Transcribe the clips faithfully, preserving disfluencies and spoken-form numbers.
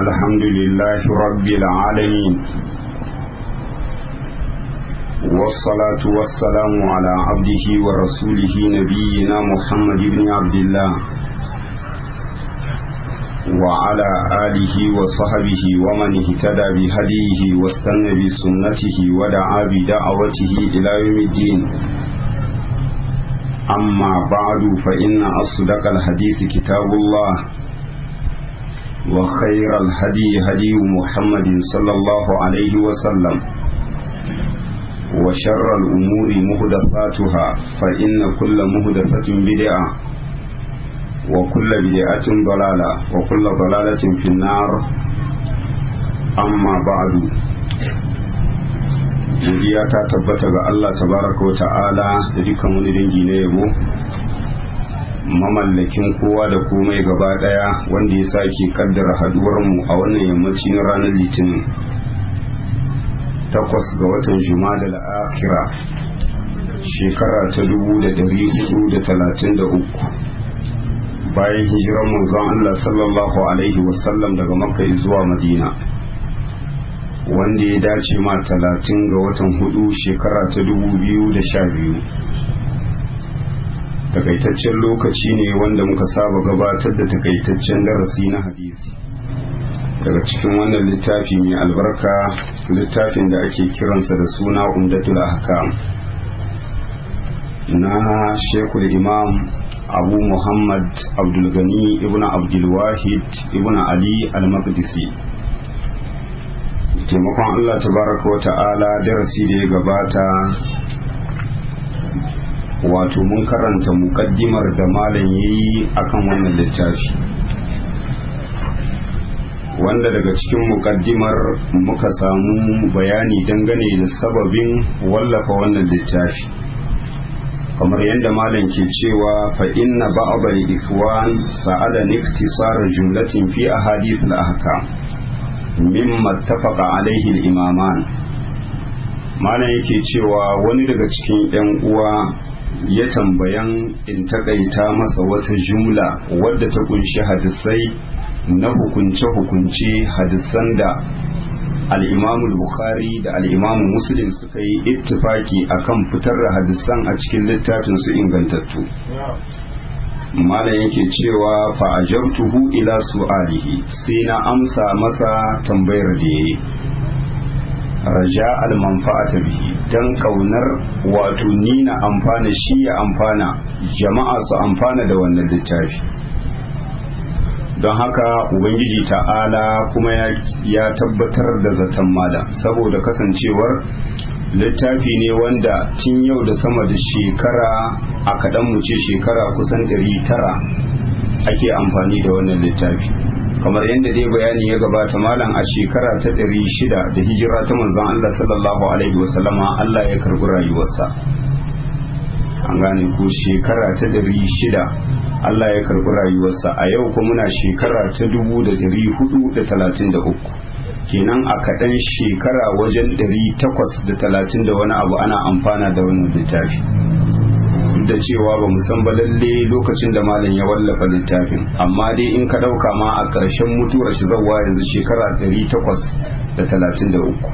الحمد لله رب العالمين والصلاة والسلام على عبده ورسوله نبينا محمد بن عبد الله وعلى آله وصحبه ومن اهتدى بهديه واستنى بسنته ودعا بدعوته إلى يوم الدين أما بعد فإن أصدق الحديث كتاب الله وخير الهدي هدي محمد صلى الله عليه وسلم وشر الأمور محدثاتها فإن كل محدثة بدعة وكل بدعة ضلالة وكل ضلالة في النار أما بعد godiya ta tabbata ga Allah tabaraka wa ta'ala da dukkan wani dangi na yabo mamallakin kowa da komai gaba daya wanda ya sake kaddara haduwar mu a wannan yammaci na ranar litinin takwas ga watan Jumada al-Akhira shekara ta dubu da dari hudu da talatin da uku bayan hijirar manzon Allah sallallahu alaihi wasallam daga Makka zuwa Madina wanda ya dace ma talatin ga watan hudu shekara ta dubu biyu da sha biyu takaitaccen lokaci ne wanda muka saba gabatar da takaitaccen darasi na hadisi daga cikin wannan littafi mai albarka littafin da ake kiransa da suna umdatul ahkam na shekul imam abu muhammad abdulgani ibn abdulwahid ibn ali al-maqdisi taimakon Allah tabaraka wa ta'ala darasi da ya gabata wato mun karanta mukaddimar da malam yayi akan wannan littafi wanda daga cikin mukaddimar muka samu bayani dangane da sababin wallafa wannan littafi kamar yadda malam ke cewa fa inna ba'd al-ikwan sa'ada niktisar jumlatin fi ahadith al-ahkam mimma tafaqa alaihi al-imaman malam yake cewa wani daga cikin yan uwa ya tambayan in takaita masa wata jumla wadda ta kunshi hadisai na hukunce-hukunce hadisan da al-Imam al-Bukhari da al-Imam Muslim suka yi ittifaki akan fitar da hadisan a cikin littafin su ingantattu malam yake cewa fa ajabtuhu ila su'alihi sai na amsa masa tambayar da yayi raja al-manfa'ata bihi dan kaunar wato ni na amfana shi ya amfana jama'a su amfana da wannan littafi don haka ubangiji ta'ala kuma ya tabbatar da zaton malam saboda kasancewar littafi ne wanda tun yau da sama da shekara a kaɗan mu ce shekara kusan ɗari tara ake amfani da wannan littafi kamar yadda dai bayani ya gabata malam a shekara ta ɗari shida da hijira ta manzon Allah sallallahu alaihi wasallama Allah ya karɓi rayuwarsa an gane ko shekara ta ɗari shida Allah ya karɓi rayuwarsa a yau kuma muna shekara ta dubu da ɗari hudu da talatin da uku kenan a kaɗan shekara wajen ɗari takwas da talatin da wani abu ana amfana da wannan littafi duk da cewa ba mu san ba lalle lokacin da malam ya wallafa littafin amma dai in ka ɗauka ma a ƙarshen mutuwar shi zawwa yanzu shekara ɗari takwas da talatin da uku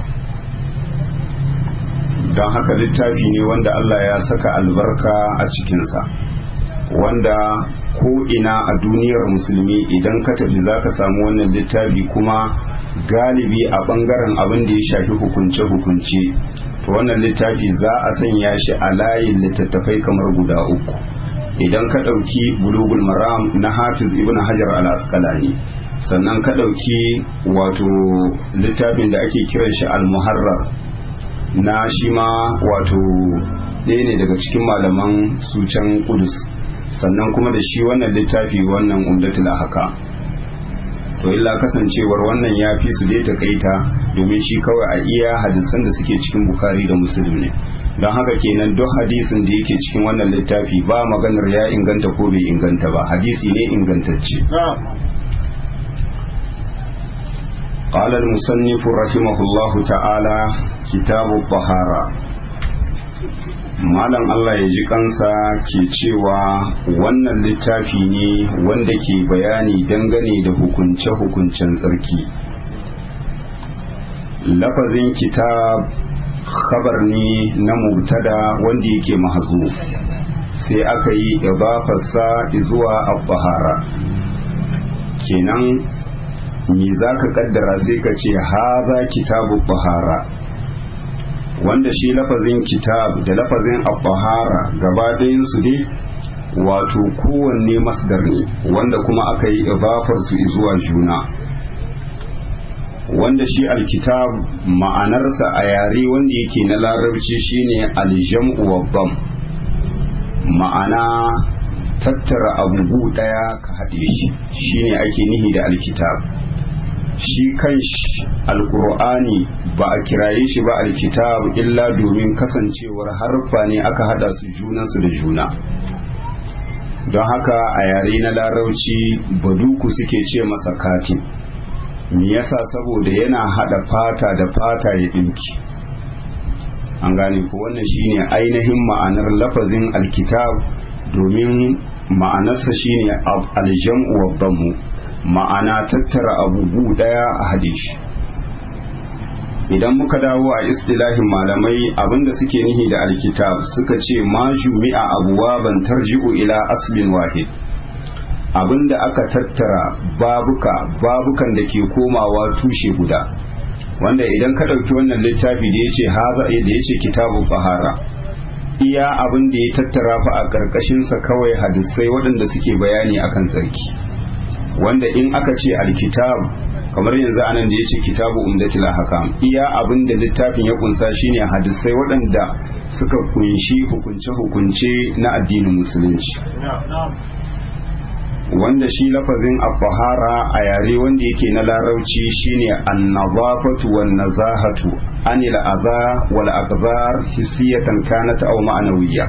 don haka littafi ne wanda Allah ya saka albarka a cikinsa wanda ko ina a duniyar musulmi idan ka tafi za ka samu wannan littafi kuma galibi a bangaren abin da ya shafi hukunce-hukunce to wannan littafi za a sanya shi a layin littattafai kamar guda uku idan ka ɗauki bulugul maram na hafiz ibn hajar al-asqalani sannan ka ɗauki wato littafin da ake kiran shi al-muharrar na shi ma wato ɗaya ne daga cikin malaman sucan kudus sannan kuma da shi wannan littafi wannan umdatul ahkam to illa kasancewar wannan ya fi su dai takaita domin shi kawai a iya hadisan da suke cikin Bukhari da Muslim ne don haka kenan duk hadisin da yake cikin wannan littafi ba maganar ya inganta ko bai inganta ba hadisi ne ingantacce قال المصنف رحمه الله تعالى كتاب الطهارة malam Allah ya ji kansa ke cewa wannan littafi ne wanda ke bayani dangane da hukunce-hukuncen tsarki lafazin kitab khabar ne na mubtada wanda yake mahzuf sai aka yi idafarsa zuwa at-tahara kenan me zaka kaddara sai ka ce haza kitabu tahara wanda shi lafazin kitab da lafazin at-tahara gaba ɗayan su ne wato kowanne masdar ne wanda kuma aka yi idafar su zuwa juna wanda shi alkitab ma'anarsa a yare wanda yake na larabci shine aljam'u wa dham ma'ana tattara abubu daya ka haɗe shi shine ake nihi da alkitab shi kanshi alkur'ani ba a kiraye shi ba alkitab illa domin kasancewar harfa ne aka hada su junansu da juna don haka a yare na larauci baduku suke ce masa katin me yasa saboda yana hada fata da fata ya dinki an gane ko wannan shine ainihin ma'anar lafazin alkitab domin ma'anarsa shine aljam'u wa dhammu ma'ana tattara abubu daya a hadishi idan muka dawo a istilahin malamai abinda suke nihi da alkitab suka ce ma jumi'a abuwaban tarji'u ila aslin wahid abinda aka tattara babuka babukan da ke komawa tushe guda wanda idan ka ɗauki wannan littafi da yace haza da yace kitabu bahara iya abin da ya tattara fa a karkashin sa kawai hadisai waɗanda suke bayani akan tsarki wanda in aka ce alkitab kamar yanzu anan da yace kitabu umdatul ahkam iya abin da littafin ya kunsa shine hadisai waɗanda suka kunshi hukunce hukunce na addinin musulunci wanda shi lafazin al-tahara a yare wanda yake na larauci shine an-nazafatu wan-nazahatu anil adha wal aqdar hissiyatan kanat aw ma'nawiyya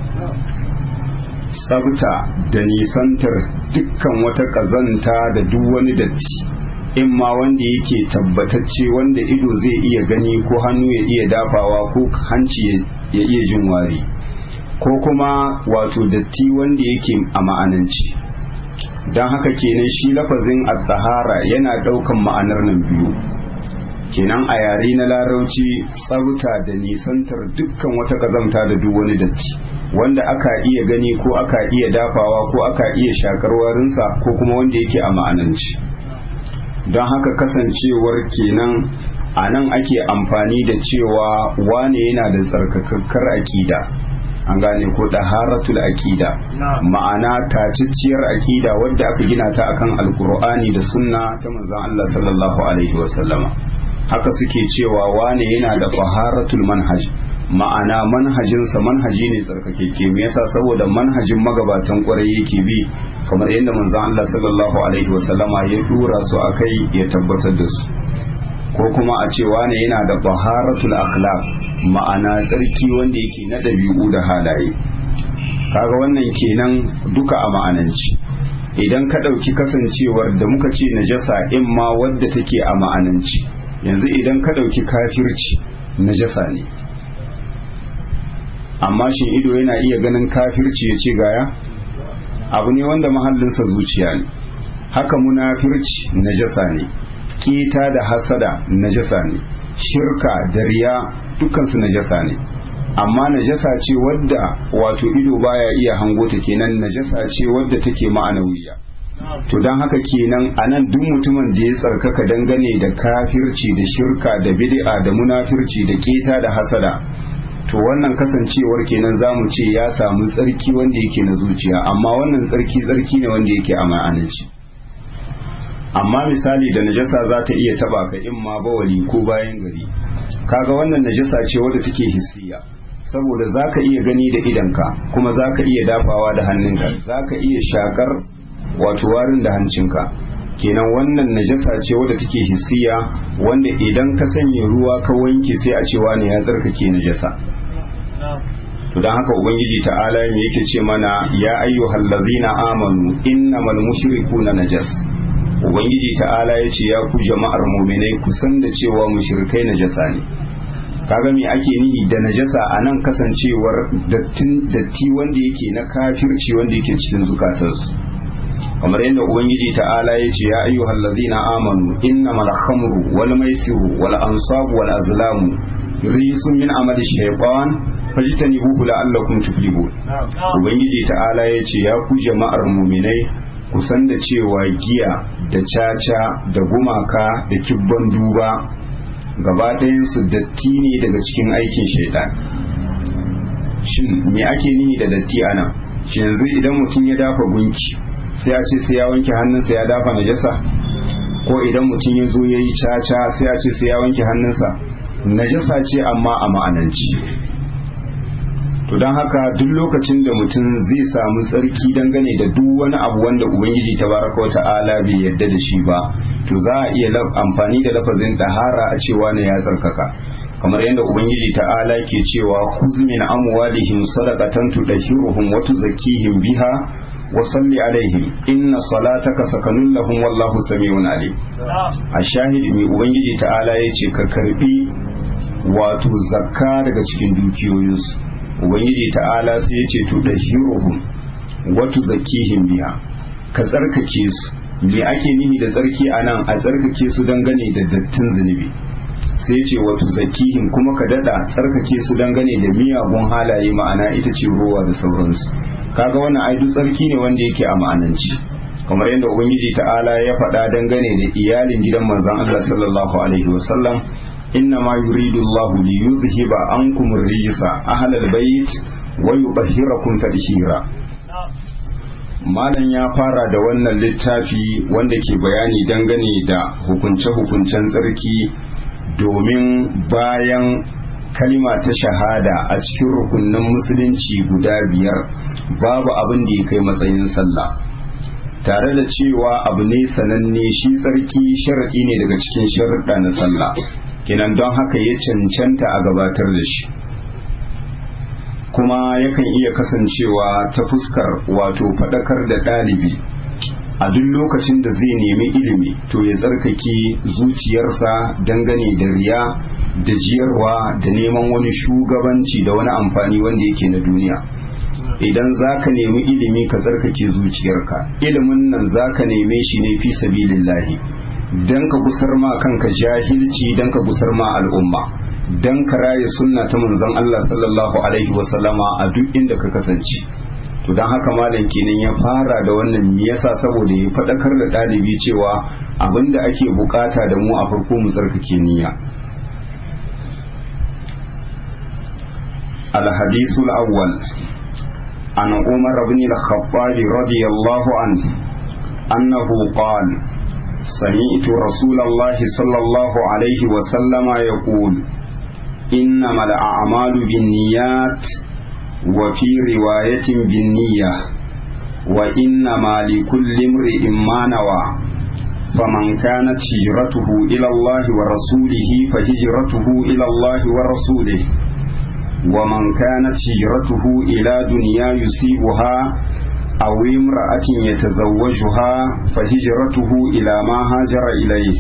sabta da nisantar dukkan wata kazanta da duk wani datti in ma wanda yake tabbatacce wanda ido zai iya gani ko hannu ya iya dafawa ko hanci ya iya jin wari ko kuma wato datti wanda yake a ma'ananci don haka kenan shi lafazin at-tahara yana daukan ma'anar nan biyu kenan a yare na larauci tsafta da nisantar dukkan wata kazamta da duk wani datti wanda aka iya gani ko aka iya dafawa ko aka iya shakar warinsa ko kuma wanda yake a ma'ananci don haka kasancewar kenan a nan ake amfani da cewa wane yana da tsarkakakkar aƙida an gane ko daharatul aqida ma'ana tacicciyar aqida wadda aka gina ta akan alqur'ani da sunna ta manzon Allah sallallahu alaihi wasallama haka suke cewa wane yana da taharatul manhaj ma'ana manhajinsa manhaji ne tsarkakeke me yasa saboda manhajin magabatan kwarai yake bi kamar yadda manzon Allah sallallahu alaihi wasallama ya dura su akai ya tabbatar da su ko kuma a ce wane yana da taharatul akhlaq ma'ana tsarki wanda yake na ɗabi'u da halaye kaga wannan kenan duka a ma'ananci idan ka ɗauki kasancewar da muka ce najasa in ma wadda take a ma'ananci yanzu idan ka ɗauki kafirci najasa ne amma shin ido yana iya ganin kafirci ya ce gaya abu ne wanda mahallinsa zuciya ne haka munafirci najasa ne keta da hasada najasa ne shirka da riya dukansu najasa ne amma najasa ce wadda wato ido baya iya hango ta kenan najasa ce wadda take ma'anawiya to don haka kenan anan duk mutumin da ya tsarkaka dangane da kafirci da shirka da bid'a da munafirci da keta da hasada to wannan kasancewar kenan zamu ce ya samu tsarki wanda yake na zuciya amma wannan tsarki tsarki ne wanda yake a ma'ananci amma misali da najasa za ta iya taba ka in ma bawali ko bayan gari kaga wannan najasa ce wadda take hissiya saboda zaka iya gani da idanka kuma zaka iya dafawa da hannunka zaka iya shakar wato warin da hancinka kenan wannan najasa ce wadda take hissiya wanda idan ka sanya ruwa ka wanke sai a ce wani ya tsarkake najasa to dan haka ubangiji ta'ala me yake ce mana ya ayyuhal ladzina amanu innamal mushrikuna najas ubangiji ta'ala ya ce ya ku jama'ar muminai ku san da cewa mushrikai najasa ne kaga me ake nihi da najasa a nan kasancewar datti wanda yake na kafirci wanda yake cikin zukatansu kamar yadda ubangiji ta'ala ya ce ya ayyuhal ladina amanu innamal khamru wal maisiru wal ansabu wal azlamu rijsun min amali shaytan fajtanibuhu la'allakum tuflihun. ubangiji ta'ala ya ce ya ku jama'ar mu'minai ku san da cewa giya da caca da gumaka da kibban duba gaba ɗayan su datti ne daga cikin aikin shaitan. shin me ake nihi da datti ana? shi yanzu idan mutum ya dafa gunki sai a ce sai ya wanke hannunsa ya dafa najasa, ko idan mutum ya zo ya yi caca sai a ce sai ya wanke hannunsa? najasa ce amma a ma'ananci. to don haka duk lokacin da mutum zai samu tsarki dangane da duk wani abu wanda ubangiji tabaraka wa ta'ala bai yarda da shi ba, to za a iya amfani da lafazin dahara a cewa ne ya tsarkaka, kamar yadda ubangiji ta'ala ke cewa khudh min amwalihim sadaqatan tudahhiruhum wa tuzakkihim biha wa salli alaihim inna salataka sakanun lahum wallahu samiun alim. a shahidi mai ubangiji ta'ala yace ka karbi wato zakka daga cikin dukiyoyinsu. ubangiji ta'ala sai yace tudahhiruhum wa tuzakkihim biha, ka tsarkake su. me ake nihi da tsarki anan? a tsarkake su dangane da dattin zunubi. sai ce wato zakihim kuma ka dada tsarkake su dangane da miyagun halaye, ma'ana ita ce ruwa da sauransu. kaga wannan ai duk tsarki ne wanda yake a ma'ananci, kamar yadda ubangiji ta'ala ya faɗa dangane da iyalin gidan manzon Allah sallallahu alaihi wasallam, inna ma yuridu Allah li yuzhiba ankum ar-rijsa ahlal bait wa yutahhirakum tadhhira. malam ya fara da wannan littafi wanda ke bayani dangane da hukunce-hukuncen tsarki, domin bayan kalima ta shahada a cikin rukunin musulunci guda biyar babu abin da ya kai matsayin sallah, tare da cewa abu ne sananne shi tsarki sharaɗi ne daga cikin sharuɗa na sallah, kinan don haka ya cancanta a gabatar da shi. kuma yakan iya kasancewa ta fuskar wato faɗakar da ɗalibi a duk lokacin da zai nemi ilimi to ya tsarkake zuciyarsa dangane da riya da jiyarwa da neman wani shugabanci da wani amfani wanda yake na duniya. idan za ka nemi ilimi ka tsarkake zuciyarka, ilimin nan za ka neme shi ne fi sabilillahi, don ka gusar ma kanka jahilci, don ka gusar ma al'umma, don ka raye sunna ta manzon Allah sallallahu alaihi wasallama a duk inda ka kasance. to don haka malam kenan ya fara da wannan, me yasa? saboda ya faɗakar da ɗalibi cewa abinda ake bukata da mu a farko mu tsarkake niyya. الحديث الأول عن عمر بن الخطاب رضي الله عنه أنه قال سمعت رسول الله صلى الله عليه وسلم يقول إنما الأعمال بالنيات وفي رواية بالنية وإنما لكل امرئ ما نوى فمن كانت هجرته إلى الله ورسوله فهجرته إلى الله ورسوله ومن كانت هجرته إلى دنيا يصيبها أو امرأة يتزوجها فهجرته إلى ما هاجر إليه.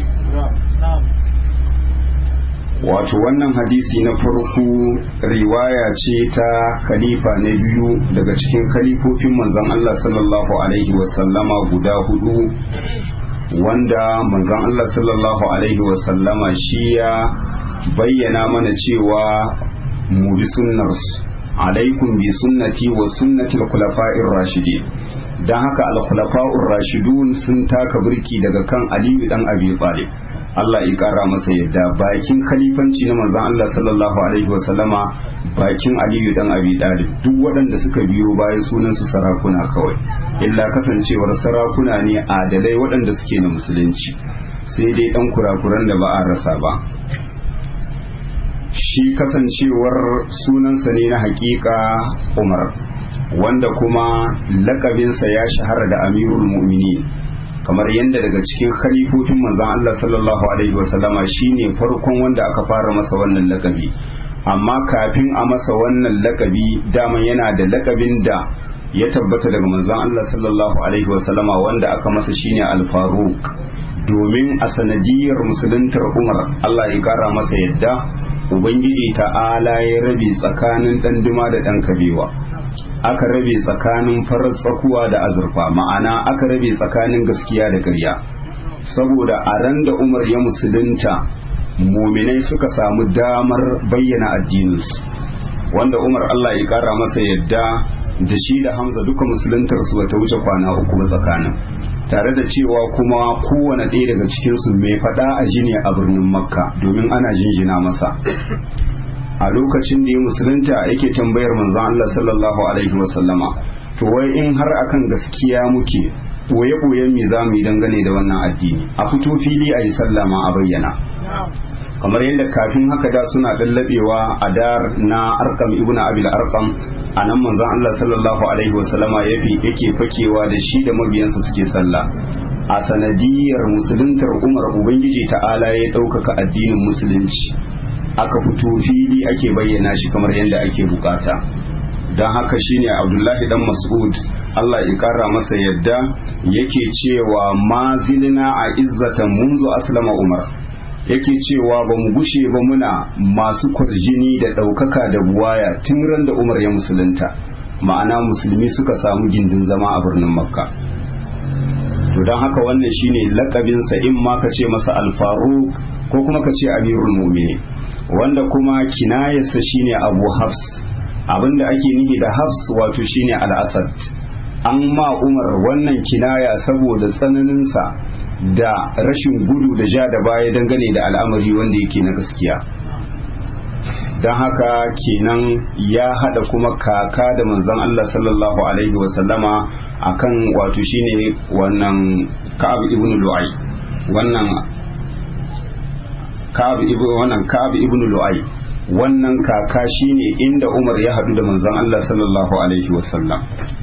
wato wannan hadisi na farko riwaya ce ta khalifa na biyu daga cikin khalifofin manzon Allah sallallahu alaihi wasallama guda hudu, wanda manzon Allah sallallahu alaihi wasallama shi ya bayyana mana cewa mu bi sunnarsu, alaikum bi sunnati wa sunnati al-khulafa'ir rashidin. dan haka al-khulafa'ur rashidun sun taka birki daga kan Aliyu dan Abi Talib, Allah ya kara masa yadda. Bakin khalifanci na manzon Allah sallallahu alaihi wa sallama bakin Aliyu dan Abi Talib, duk waɗanda suka biyo bayan sunan su sarakuna kawai, illa kasancewar sarakuna ne adalai waɗanda suke na musulunci, sai dai dan kurakuran da ba a rasa ba. Shi kasancewar sunansa ne na hakika Umar, wanda kuma lakabinsa ya shahara da Amirul Mu'minin, kamar yadda daga cikin khalifofin manzon Allah sallallahu alaihi wasallama shine farkon wanda aka fara masa wannan lakabi. Amma kafin a masa wannan lakabi daman yana da lakabin da ya tabbata daga manzon Allah sallallahu alaihi wasallama wanda aka masa shine Al-Faruq, domin a sanadiyar musuluntar Umar Allah ya kara masa yadda ubangiji ta'ala ya rabe tsakanin ɗan duma da ɗan kabewa, aka rabe tsakanin farar tsakuwa da azurfa, ma'ana aka rabe tsakanin gaskiya da ƙarya. Saboda a ran da Umar ya musulunta, muminai suka samu damar bayyana addininsu, wanda Umar Allah ya kara masa yadda da shi da Hamza duka musuluntar su bata wuce kwana uku ba tsakanin, tare da cewa kuma kowane ɗaya daga cikinsu mai faɗa a jini a birnin Makka domin ana jinjina masa. A lokacin da ya musulunta yake tambayar manzon Allah sallallahu alaihi wasallama, to wai in har akan gaskiya muke, boye-boyen mi za mu yi dangane da wannan addini, a fito fili a yi sallama a bayyana. Kamar yadda kafin haka da suna ɗallaɓewa a dar na Arkam ibn Abil Arkam, a nan manzon Allah sallallahu alaihi wasallama yake fakewa da shi da mabiyansa suke sallah. A sanadiyar musuluntar Umar, ubangiji ta'ala ya ɗaukaka addinin musulunci, aka fito fili ake bayyana shi kamar yadda ake bukata. Don haka shine Abdullahi dan Mas'ud Allah ya kara masa yadda yake cewa ma zilna a izzatan munzu aslama Umar, yake cewa ba mu gushe ba muna masu kwarjini da ɗaukaka da buwaya tun ran da Umar ya musulunta, ma'ana musulmi suka samu gindin zama a birnin Makka. To don haka wannan shine lakabinsa, in ma ka ce masa al-Faruq ko kuma ka ce Amirul Mu'minin, wanda kuma kinayarsa shine Abu Hafs. Abinda ake nihi da Hafs wato shine al-Asad. An ma Umar wannan kinaya saboda tsananinsa da rashin gudu da ja da baya dangane da al'amari wanda yake na gaskiya. Don haka kenan ya hada kuma kaka da manzon Allah sallallahu alaihi wasallama akan wato shine wannan Ka'ab ibn Lu'ay, wannan Ka'ab ibn wannan Ka'ab ibn Lu'ay, wannan kaka shine inda Umar ya hadu da manzon Allah sallallahu alaihi wasallam.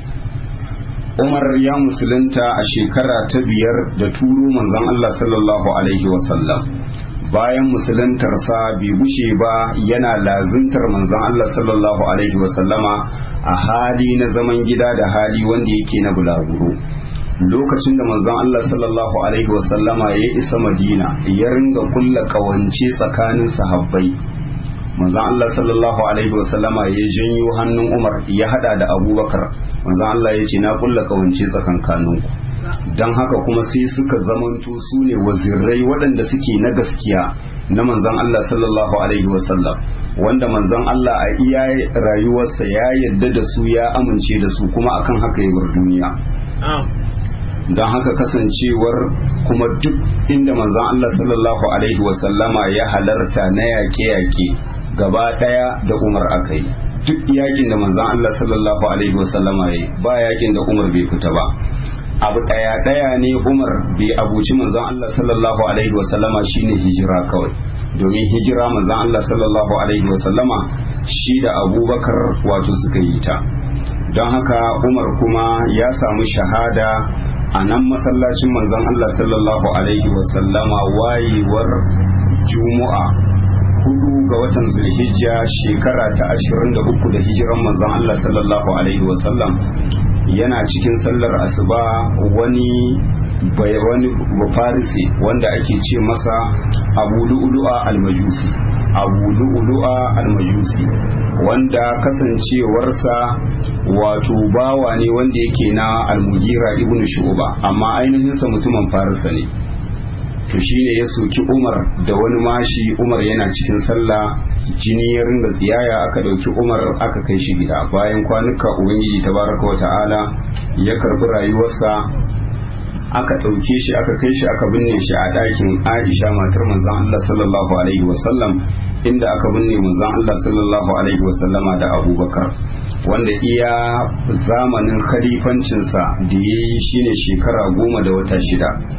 Umar ya musulunta a shekara ta biyar da turo manzon Allah sallallahu alaihi wasallam. Bayan musuluntarsa bai bushe ba yana lazuntar manzon Allah sallallahu alaihi wasallama a hali na zaman gida da hali wanda yake na bulaguro. Lokacin da manzon Allah sallallahu alaihi wasallama ya isa Madina, ya ringa kulla kawance tsakanin sahabbai. Manzon Allah sallallahu alaihi wasallama ya janyo hannun Umar ya hada da Abubakar. Manzon Allah ya ce na kulla kawance tsakankaninku. Don haka kuma sai suka zamanto su ne wazirai waɗanda suke na gaskiya na manzon Allah sallallahu alaihi wasallam, wanda manzon Allah a iya rayuwarsa ya yadda da su ya amince da su kuma akan haka ya bar duniya. Don haka kasancewar kuma duk inda manzon Allah sallallahu alaihi wasallama ya halarta na yaƙe-yaƙe gaba ɗaya da Umar aka yi. Duk yakin da manzon Allah sallallahu alaihi wasallama ya yi ba yakin da Umar bai fita ba. Abu ɗaya ɗaya ne Umar bai abuci manzon Allah sallallahu alaihi wasallama shine hijira kawai, domin hijira manzon Allah sallallahu alaihi wasallama shi da Abubakar wato suka yi ta. Don haka Umar kuma ya samu shahada a nan masallacin manzon Allah sallallahu alaihi wasallama wayewar Juma'a hudu ga watan Zulhijja shekara ta ashirin da uku da hijiran manzon Allah sallallahu alaihi wasallam. Yana cikin sallar asuba wani bai wani bafarisi wanda ake ce masa Abu Lu'lu'a al-Majusi Abu Lu'lu'a al-Majusi wanda kasancewarsa wato bawa ne wanda yake na Al-Mughira ibn Shu'ba, amma ainihin sa mutumin Farisa ne. To shine ya soki Umar da wani mashi. Umar yana cikin sallah, jini ya ringa tsiyaya, aka dauki Umar aka kai shi gida. Bayan kwanuka ubangiji tabaraka wa ta'ala ya karbi rayuwarsa, aka dauke shi aka kai shi aka binne shi a ɗakin Aisha matar manzon Allah sallallahu alaihi wasallam, inda aka binne manzon Allah sallallahu alaihi wasallama da Abubakar, wanda iya zamanin khalifancinsa da yayi shine shekara goma da wata shida.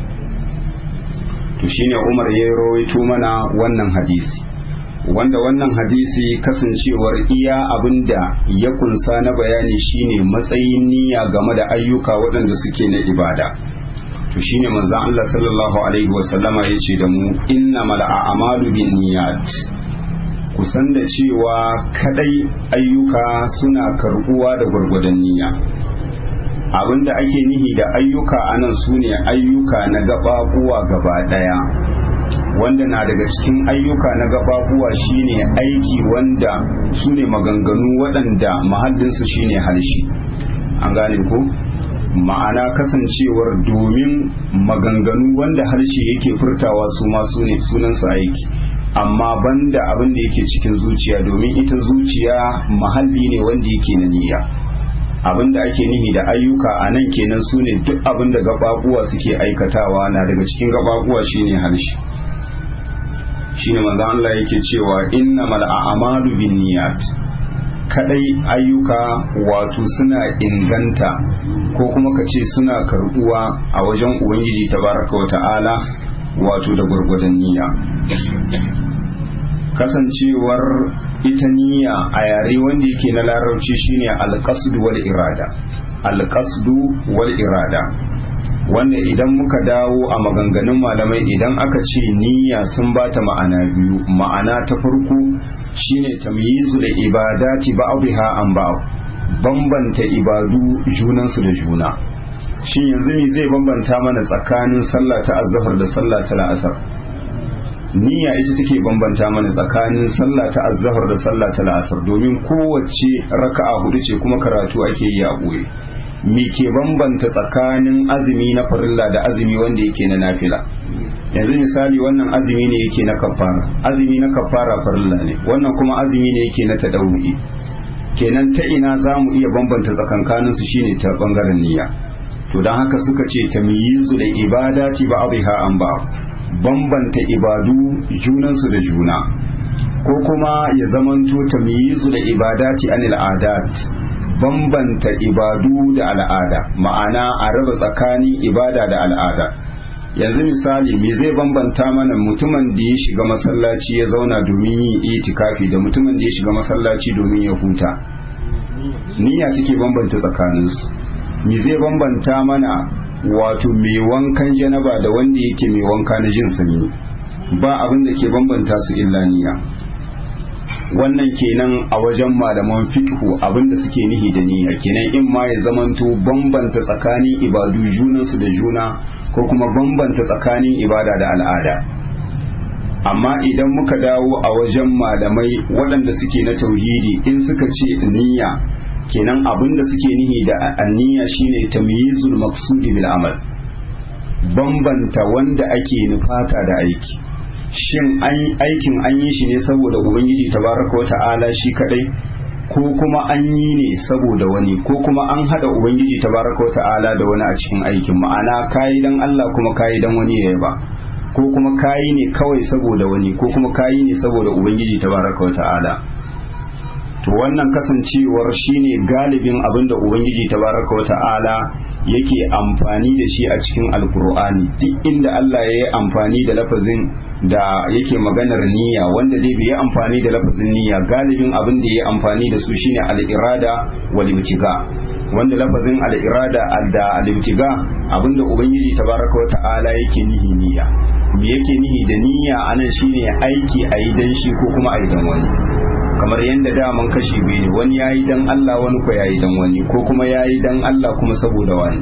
To shine Umar ya rawaito mana wannan hadisi, wanda wannan hadisi kasancewar iya abinda ya kunsa na bayani shine matsayin niyya game da ayyuka waɗanda suke na ibada. To shine manzon Allah sallallahu alaihi wasallama yace da mu innamal a'malu binniyat, kusan da cewa kadai ayyuka suna karbuwa da gwargwadon niyya. Abinda ake nihi da ayyuka anan sune ayyuka na gababuwa gaba daya, wanda na daga cikin ayyuka na gababuwa shine aiki wanda su ne maganganu waɗanda mahallinsu shine harshe. An gane ko ma'ana kasancewar domin maganganu wanda harshe yake furtawa su ma su ne sunansu aiki, amma banda abin da yake cikin zuciya, domin ita zuciya mahalli ne wanda yake na niyya. Abin da ake nihi da ayyuka a nan kenan su ne duk abin da gababuwa suke aikatawa, na daga cikin gababuwa shine harshe. Shine manzo Allah yake cewa innamal a'malu binniyat, kadai ayyuka wato suna inganta ko kuma ka ce suna karbuwa a wajen ubangiji tabaraka wa ta'ala wato da gurgurdan niyya. Kasancewar ita niyya a yare wanda yake na larabci shine alqasdu wal irada, alqasdu wal irada, wanda idan muka dawo a maganganun malamai idan aka ce niyya sun bata ma'ana biyu. Ma'ana ta farko shine tamyizul ibadati ba'dha an ba'd, bambanta ibadu junansu da juna. Shin yanzu me zai bambanta mana tsakanin sallah ta azhar da sallah ta la'asar? Niyya ita take bambanta mana tsakanin sallah ta azhar da sallah ta la'asar, domin kowace raka'a hudu ce kuma karatu ake yi a boye. Me ke bambanta tsakanin azumi na farilla da azumi wanda yake na nafila? Yanzu misali wannan azumi ne yake na kafara, azumi na kafara farilla ne, wannan kuma azumi ne yake na tadawwi. Kenan ta ina za mu iya bambanta tsakankanin su shine ta bangaren niyya. To dan haka suka ce tamyizu da ibadati ba'dha an ba'd, bambanta ibadu junansu da juna, ko kuma ya zamanto tamyizu da ibadati anil adat, bambanta ibadu da al'ada, ma'ana a raba tsakanin ibada da al'ada. Yanzu misali me zai bambanta mana mutumin da ya shiga masallaci ya zauna domin yin itikafi da mutumin da ya shiga masallaci domin ya huta? Niyya take bambanta tsakaninsu. Me zai bambanta mana wato mai wankan janaba da wanda yake mai wanka na jin sanyi? Ba abin da ke bambanta su illa niyya. Wannan kenan a wajen malaman fiqhu abinda suke nihi da niyya kenan, in ma ya zamanto bambanta tsakanin ibadu junansu da juna ko kuma bambanta tsakanin ibada da al'ada. Amma idan muka dawo a wajen malamai waɗanda suke na tauhidi, in suka ce niyya kenan abinda suke nihi da niyya shine tamyizul maqsudi bil amal, bambanta wanda ake nufata da aiki. Shin aikin an yi shi ne saboda ubangiji tabaraka wa ta'ala shi kadai, ko kuma an yi ne saboda wani, ko kuma an hada ubangiji tabaraka wa ta'ala da wani a cikin aikin? Ma'ana kayi dan Allah kuma kayi dan wani ya yaba, ko kuma kayi ne kawai saboda wani, ko kuma kayi ne saboda ubangiji tabaraka wa ta'ala. To wannan kasancewar shine galibin abinda ubangiji tabaraka wa ta'ala yake amfani da shi a cikin alkur'ani. Duk inda Allah ya yi amfani da lafazin da yake maganar niyya, wanda zai bi amfani da lafazin niyya, galibin abin da ya amfani da su shine al-irada wal ibtiga, wanda lafazin al-irada da al-ibtiga abinda ubangiji tabaraka wa ta'ala yake nihi niyya. Me yake nihi da niyya anan shine aiki ayi dan shi ko kuma ayi dan wani. Kamar yadda daman kashi biyu ne, wani yayi dan Allah wani ko yayi dan wani, ko kuma yayi dan Allah kuma saboda wani.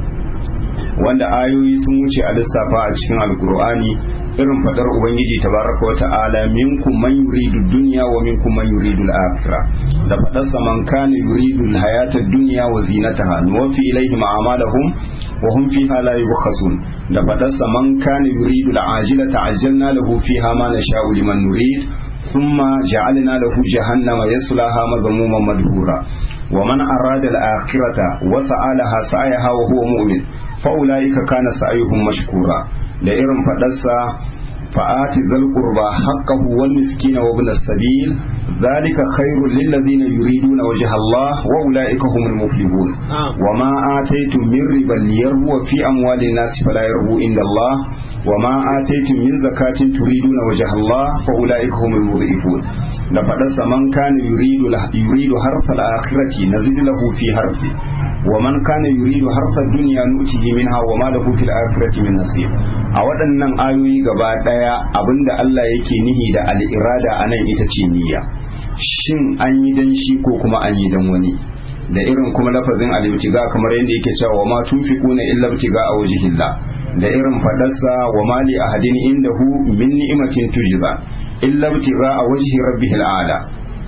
Wanda ayoyi sun wuce a lissafa a cikin alkur'ani, irin fadar ubangiji tabaraka wa ta'ala minkum man yuridu dunya wa minkum man yuridu al-akhirah, da fadarsa man kana yuridu al-hayata ad-dunya wa zinataha nuwaffi ilayhim a'malahum wa hum fiha la yubkhasun, da fadarsa man kana yuridu al-ajilata ajjalna lahu fiha ma nasha'u liman nurid ثم جعلنا له جهنم يصلاها مذموما مدحورا ومن أراد الآخرة وسعى لها سعيها وهو مؤمن فأولئك كان سعيهم مشكورا لإرم فدسا فآت ذا القربى حقه والمسكين وابن السبيل ذلك خير للذين يريدون وجه الله وأولئك هم المفلحون وما آتيتم من ربا ليربو في أموال الناس فلا يربو عند الله وما آتيتم من زكاة تريدون وجه الله فأولئك هم المضعفون لفدس من كان يريد يريد حرث الآخرة نزد له في حرثه ومن كان يريد حرث الدنيا نؤته منها وما له في الآخرة من نصيب. a waɗannan ayoyi gaba ɗaya abinda Allah yake nihi da al'irada anan ita ce niyya. Shin an yi dan shi ko kuma an yi dan wani? da irin kuma lafazin al-ibtiga kamar yadda yake cewa ma tunfiquna illa ibtiga a wajhillah da irin fadarsa wa mali ahadin indahu min ni'matin tujza illa ibtiga a wajhi rabbihil a'la.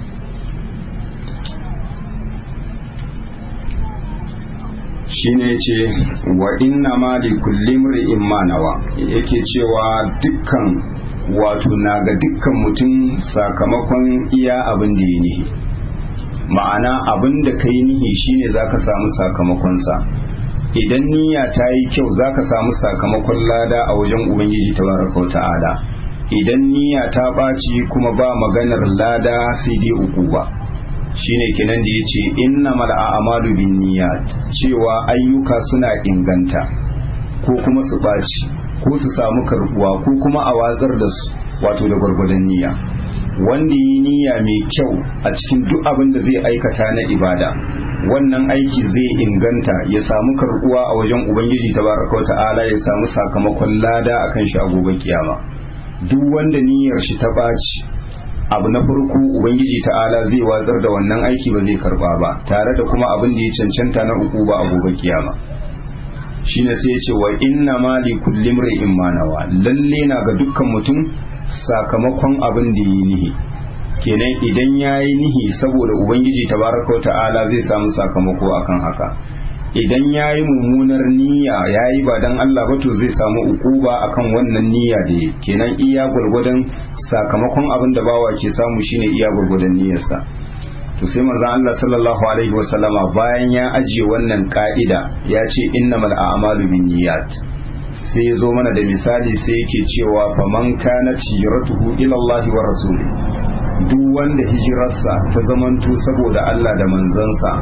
shine yace wa inna ma li kulli imrin ma nawa, yake cewa dukkan wato naga dukkan mutum sakamakon iya abin da ya nihi, ma'ana abin da kai nihi shine zaka samu sakamakon sa. idan niyya ta yi kyau zaka samu sakamakon lada a wajen ubangiji tabaraka ta'ala. idan niyya ta ɓaci kuma ba maganar lada sai dai ukuba. shine kenan da yace innamal a'malu binniyat, cewa ayyuka suna inganta ko kuma su ɓaci ko su samu karbuwa ko kuma a watsar da su wato da gwargwadon niyya. wanda yi niyya mai kyau a cikin duk abin da zai aikata na ibada, wannan aiki zai inganta ya samu karbuwa a wajen ubangiji tabaraka wa ta'ala, ya samu sakamakon lada akan shi a gobe kiyama. duk wanda niyyar shi ta ɓaci, abu na farko ubangiji ta'ala zai watsar da wannan aiki ba zai karba ba, tare da kuma abin da ya cancanta na uku ba a gobe kiyama. shine sai ya ce wa inna ma li kulli imrin ma nawa, lalle na ga dukkan mutum sakamakon abin da yi nihi. kenan idan yayi nihi saboda ubangiji tabaraka wa ta'ala zai samu sakamako akan haka. idan yayi mummunar niyya yayi ba dan Allah ba to zai samu ukuba akan wannan niyya da yake. kenan iya gurgurdan sakamakon abin da bawa ke samu shine iya gurgurdan niyyarsa. to sai manzon Allah sallallahu alaihi wasallama bayan ya ajiye wannan ka'ida ya ce innamal a'malu binniyat, sai ya zo mana da misali sai yake cewa faman kanat hijratuhu ila Allah wa rasuli, duk wanda hijirarsa ta zamanto saboda Allah da manzansa,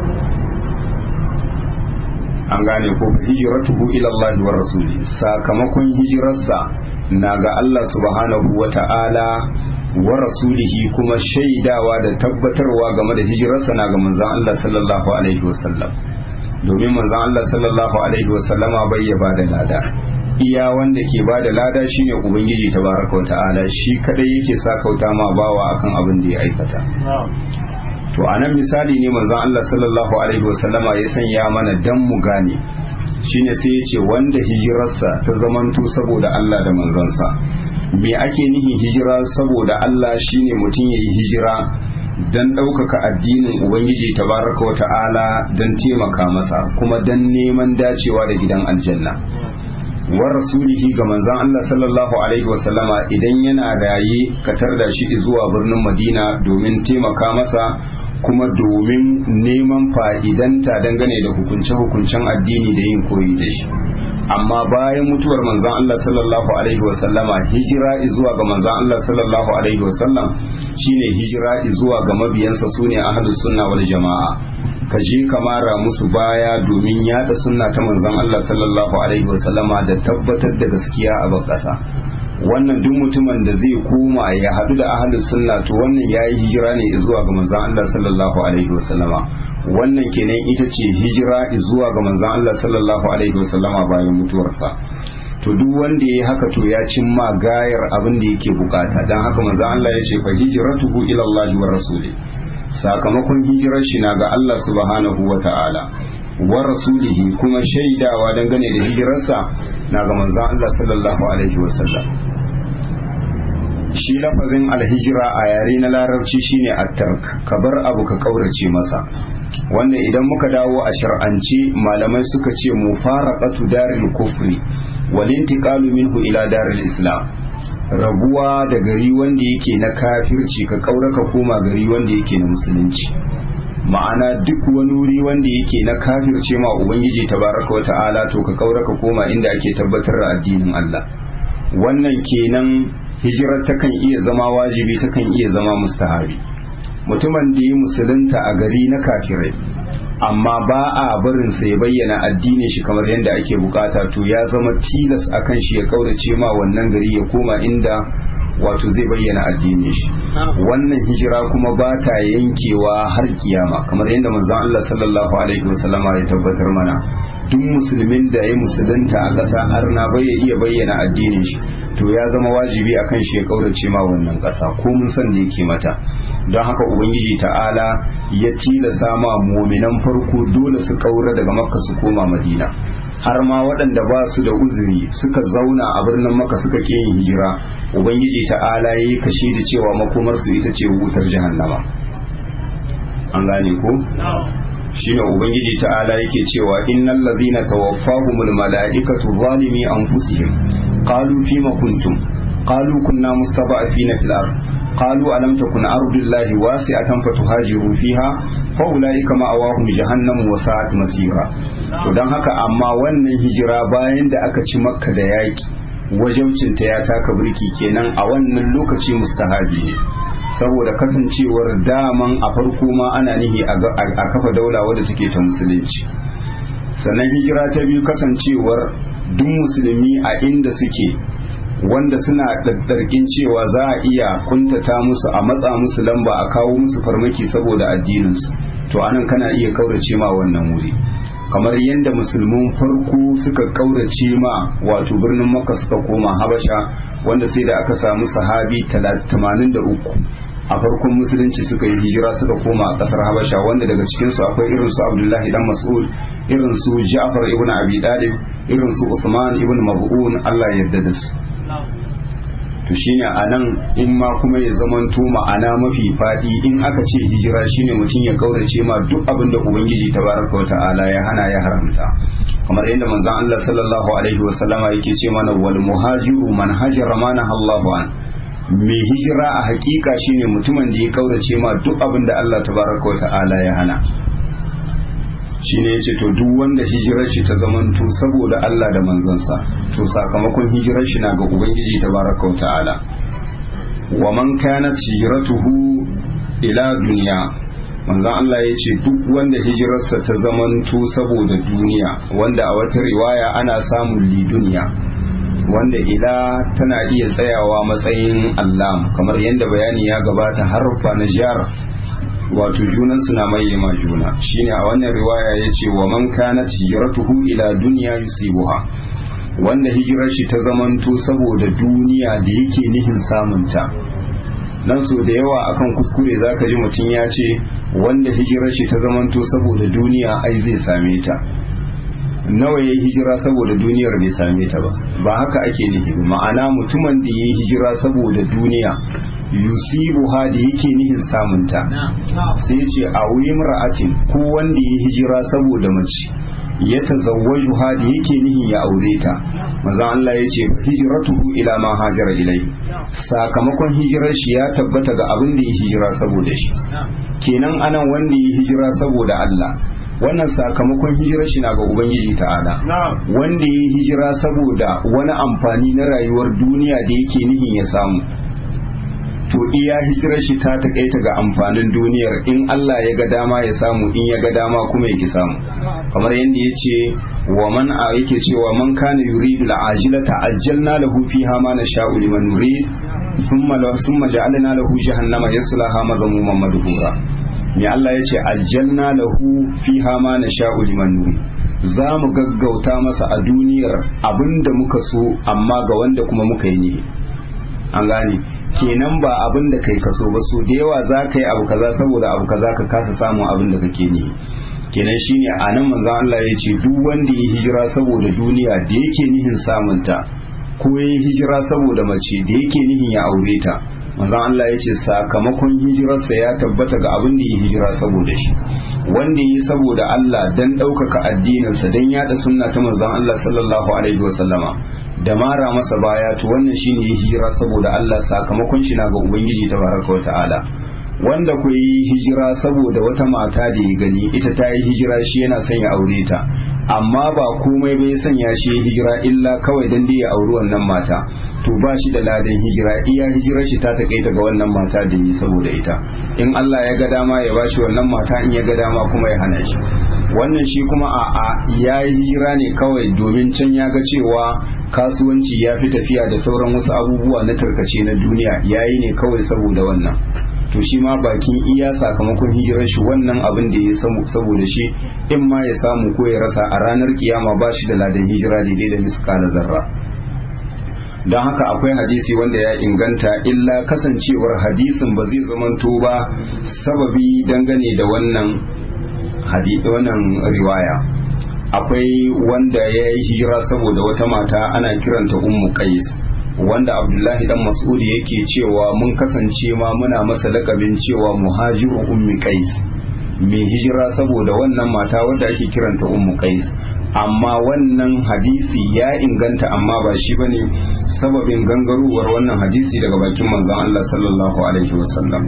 an gane ko hijratuhu ila Allah wa rasuli, sakamakon hijirarsa na ga Allah subhanahu wa ta'ala wa rasulihi, kuma shaidawa da tabbatarwa game da hijirarsa na ga manzon Allah sallallahu alaihi wasallam. domin manzon Allah sallallahu alaihi wasallama bai ya bada lada, iya wanda ke bada lada shine ubangiji tabaraka wa ta'ala, shi kadai yake sakauta ma bawa akan abin da ya aikata. to anan misali ne manzon Allah sallallahu alaihi wasallama ya sanya mana dan mu gane, shine sai ya ce wanda hijirarsa ta zamanto saboda Allah da manzansa. me ake nihin hijira saboda Allah? shine mutum yayi hijira dan ɗaukaka addinin ubangiji tabaraka wa ta'ala, dan taimaka masa, kuma dan neman dacewa da gidan aljanna. wa rasulihi ga manzon Allah sallallahu alaihi wasallama idan yana raye ka tarda shi zuwa birnin Madina domin taimaka masa, kuma domin neman fa'idanta dangane da hukunce-hukuncen addini da yin koyi da shi. amma bayan mutuwar manzon Allah sallallahu alaihi wasallama, hijira zuwa ga manzon Allah sallallahu alaihi wasallam shine hijira zuwa ga mabiyansa sune ahlus sunna wal jama'a. ka je ka mara musu baya domin yada sunna ta manzon Allah sallallahu alaihi wasallama da tabbatar da gaskiya a bakasa. wannan duk mutumin da zai koma ya hadu da ahlus sunna to wannan yayi hijira ne zuwa ga manzon Allah sallallahu alaihi wasallama. wannan kenan ita ce hijira zuwa ga manzon Allah sallallahu alaihi wasallama bayan mutuwarsa. to duk wanda yayi haka to ya cimma gayar abin da yake bukata. dan haka manzon Allah ya ce fa hijratuhu ila Allah wa rasuli, sakamakon hijirar shi na ga Allah subhanahu wa ta'ala wa rasulihi, kuma shaidawa dangane da hijirarsa na ga manzon Allah sallallahu alaihi wasallam. shi lafazin alhijira a yare na larabci shine at-tark, ka bar abu ka kaurace masa. wannan idan muka dawo a shar'ance malamai suka ce mufaraqatu daril kufri wal intiqalu minhu ila daril islam, rabuwa da gari wanda yake na kafirci ka kaura ka koma gari wanda yake na musulunci. ma'ana duk wani wuri wanda yake na kafirce ma ubangiji tabaraka wa ta'ala to ka kaura ka koma inda ake tabbatar da addinin Allah. wannan kenan hijirar takan iya zama wajibi, takan iya zama mustahabi. mutumin da ya musulunta a gari na kafirai amma ba a barin sa ya bayyana addinin shi kamar yadda ake bukata, to ya zama tilas akan shi ya kaurace ma wannan gari ya koma inda wato zai bayyana addinin shi. wannan hijira kuma ba ta yankewa har kiyama, kamar yadda manzon Allah sallallahu alaihi wasallama ya tabbatar mana duk musulmin da ya musulunta a ƙasa arna bai ya iya bayyana addinin shi to ya zama wajibi akan shi ya kaurace ma wannan ƙasa ko mun san da yake mata. don haka ubangiji ta'ala ya tilasa ma mu'minan farko dole su kaura daga makka su koma madina, har ma waɗanda ba su da uzuri suka zauna a birnin makka suka ƙi yin hijira, ubangiji ta'ala ya yi kashe da cewa makomarsu ita ce wutar jahannama. an gane ko? shine ubangiji ta'ala yake cewa innal ladhina tawaffahumul malaikatu zalimi anfusihim qalu fima kuntum qalu kunna mustada'afina fil ard qalu alam takun ardullahi wasi'atan fatuhajiru fiha fa ulaika ma'awahum jahannam wa sa'at masira. to dan haka amma wannan hijira bayan da aka ci makka da yaki wajaucinta ya taka birki kenan a wannan lokaci mustahabi ne, saboda kasancewar daman a farko ma ana nihi a kafa daula wadda take ta musulunci. sannan hijira ta biyu kasancewar duk musulmi a inda suke wanda suna ɗarɗarkin cewa za a iya kuntata musu a matsa musu lamba a kawo musu farmaki saboda addininsu, to anan kana iya kaurace ma wannan wuri, kamar yadda musulmin farko suka kaurace ma wato birnin makka suka koma habasha, wanda sai da aka samu sahabi tamanin da uku a farkon musulunci suka yi hijira suka koma a kasar habasha, wanda daga cikinsu akwai irin su abdullahi dan mas'ud, irin su ja'far ibn abi talib, irin su usman ibn mab'un, Allah ya yarda da su. to shine anan in ma kuma ya zamanto ma'ana mafi fadi in aka ce hijira shine mutum ya kaurace ma duk abin da ubangiji tabaraka wa ta'ala ya hana ya haramta, kamar yadda manzon Allah sallallahu alaihi wa sallama yake ce mana wal muhajiru man hajara ma nahallahu an, mai hijira a hakika shine mutumin da ya kaurace ma duk abin da Allah tabaraka wa ta'ala ya hana. shine yace to duk wanda hijirar shi ta zamanto saboda Allah da manzansa, to sakamakon hijirar shi na ga ubangiji tabaraka wa ta'ala. wa man kanat hijratuhu ila dunya, manzon Allah yace duk wanda hijirarsa ta zamanto saboda duniya, wanda a wata riwaya ana samun li duniya, wanda ila tana iya tsayawa matsayin Allah, kamar yadda bayani ya gabata harfa na jar wato junan suna mayyama juna. shine a wannan riwaya yace wa man kanat hijratuhu ila dunya yusibuha, wanda hijirar shi ta zamanto saboda duniya da yake nihin samunta. nan so da yawa akan kuskure zaka ji mutum ya ce wanda hijirar shi ta zamanto saboda duniya ai zai same ta. nawa ya hijira saboda duniyar bai same ta ba? ba haka ake nufi. ma'ana mutumin da ya hijira saboda duniya yusibu ha da yake nihin samunta, sai ce a wuyin ra'atin ko wanda ya hijira saboda mace ya tazawwaju ha da yake nihin ya aure ta, maza Allah ya ce hijratuhu ila ma hajara ilai, sakamakon hijirar shi ya tabbata ga abin da ya hijira saboda shi. kenan anan wanda ya hijira saboda Allah, wannan sakamakon hijirar shi na ga ubangiji ta'ala. wanda ya hijira saboda wani amfani na rayuwar duniya da yake nihin ya samu, to iya hijirar shi ta takaita ga amfanin duniyar, in Allah ya ga dama ya samu, in ya ga dama kuma ya ki samu. kamar yadda ya ce wa man a yake cewa man kana yuridu al'ajilata ajjalna lahu fiha ma nasha'u liman nurid thumma thumma ja'alna lahu jahannama yaslaha madhmuman madhura. me Allah ya ce ajjalna lahu fiha ma nasha'u liman nurid, za mu gaggauta masa a duniyar abinda muka so amma ga wanda kuma muka yi ne. an gane kenan ba abin da kai kaso ba, so da yawa za ka yi abu kaza saboda abu kaza ka kasa samun abin da kake ne. kenan shine a nan manzon Allah ya ce duk wanda ya hijira saboda duniya da yake nihin samunta, ko ya hijira saboda mace da yake nihin ya aure ta, manzon Allah ya ce sakamakon hijirarsa ya tabbata ga abin da ya hijira saboda shi. wanda yi saboda Allah dan ɗaukaka addininsa, dan yada sunna ta manzon Allah sallallahu alaihi wasallama da mara masa baya, to wannan shine ya hijira saboda Allah, sakamakon shi na ga ubangiji tabaraka wa ta'ala. wanda ku yi hijira saboda wata mata da ya gani ita ta yi hijira shi yana son ya aure ta, amma ba komai bai sanya shi ya hijira illa kawai dan da ya auri wannan mata, to ba shi da ladan hijira, iya hijirar shi ta takaita ga wannan mata da yi saboda ita. in Allah ya ga dama ya bashi wannan mata, in ya ga dama kuma ya hana shi. wannan shi kuma a a ya yi hijira ne kawai domin can ya ga cewa kasuwanci ya fi tafiya da sauran wasu abubuwa na tarkace na duniya, ya yi ne kawai saboda wannan. to shi ma bakin iya sakamakon hijirar shi wannan abin da ya samu saboda shi in ma ya samu ko ya rasa a ranar kiyama ba shi da ladan hijira daidai da miskala zarra. don haka akwai hadisi wanda ya inganta illa kasancewar hadisin ba zai zamanto ba sababi dangane da wannan wannan riwaya. Akwai wanda ya yi hijira saboda wata mata ana kiranta ummu qais, wanda abdullahi dan mas'ud yake cewa mun kasance ma muna masa lakabin cewa muhajiru ummi qais, mai hijira saboda wannan mata wadda ake kiranta ummu qais. Amma wannan hadisi ya inganta amma ba shi bane sababin gangarowar wannan hadisi daga bakin manzon Allah sallallahu alaihi wasallam.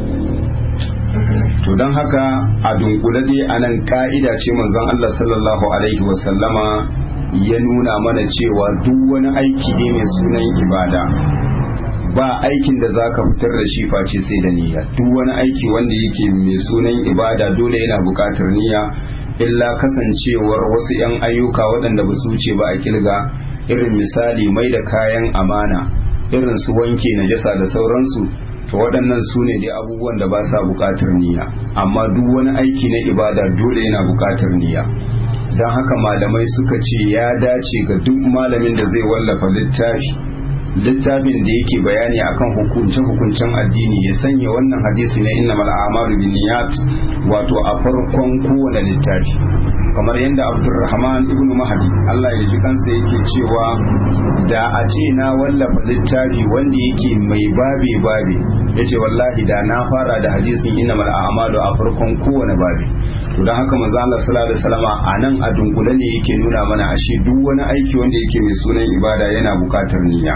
To don haka a dunkule dai anan ka'ida ce manzon Allah sallallahu alaihi wasallama ya nuna mana cewa duk wani aiki ne mai sunan ibada ba aikin da zaka fitar da shi face sai da niyya. Duk wani aiki wanda yake mai sunan ibada dole yana buƙatar niyya, illa kasancewar wasu 'yan ayyuka waɗanda ba su wuce ba a kilga, irin misali mai da kayan amana, irin su wanke najasa da sauransu, to waɗannan su ne dai abubuwan da ba sa buƙatar niyya. Amma duk wani aiki na ibada dole yana buƙatar niyya. Don haka malamai suka ce ya dace ga duk malamin da zai wallafa littafi littafin da yake bayani akan hukunce-hukuncen addini ya sanya wannan hadisi na innamal a'malu binniyat wato a farkon kowane littafi, kamar yadda Abdurrahman ibn Mahdi Allah ya ji kansa yake cewa da a ce na wallafa littafi wanda yake mai babe babe yace wallahi da na fara da hadisin innamal a'malu a farkon kowane babe. To don haka manzo Allah sallallahu alaihi wasallama anan a dunkule ne yake nuna mana ashe duk wani aiki wanda yake mai sunan ibada yana bukatar niyya,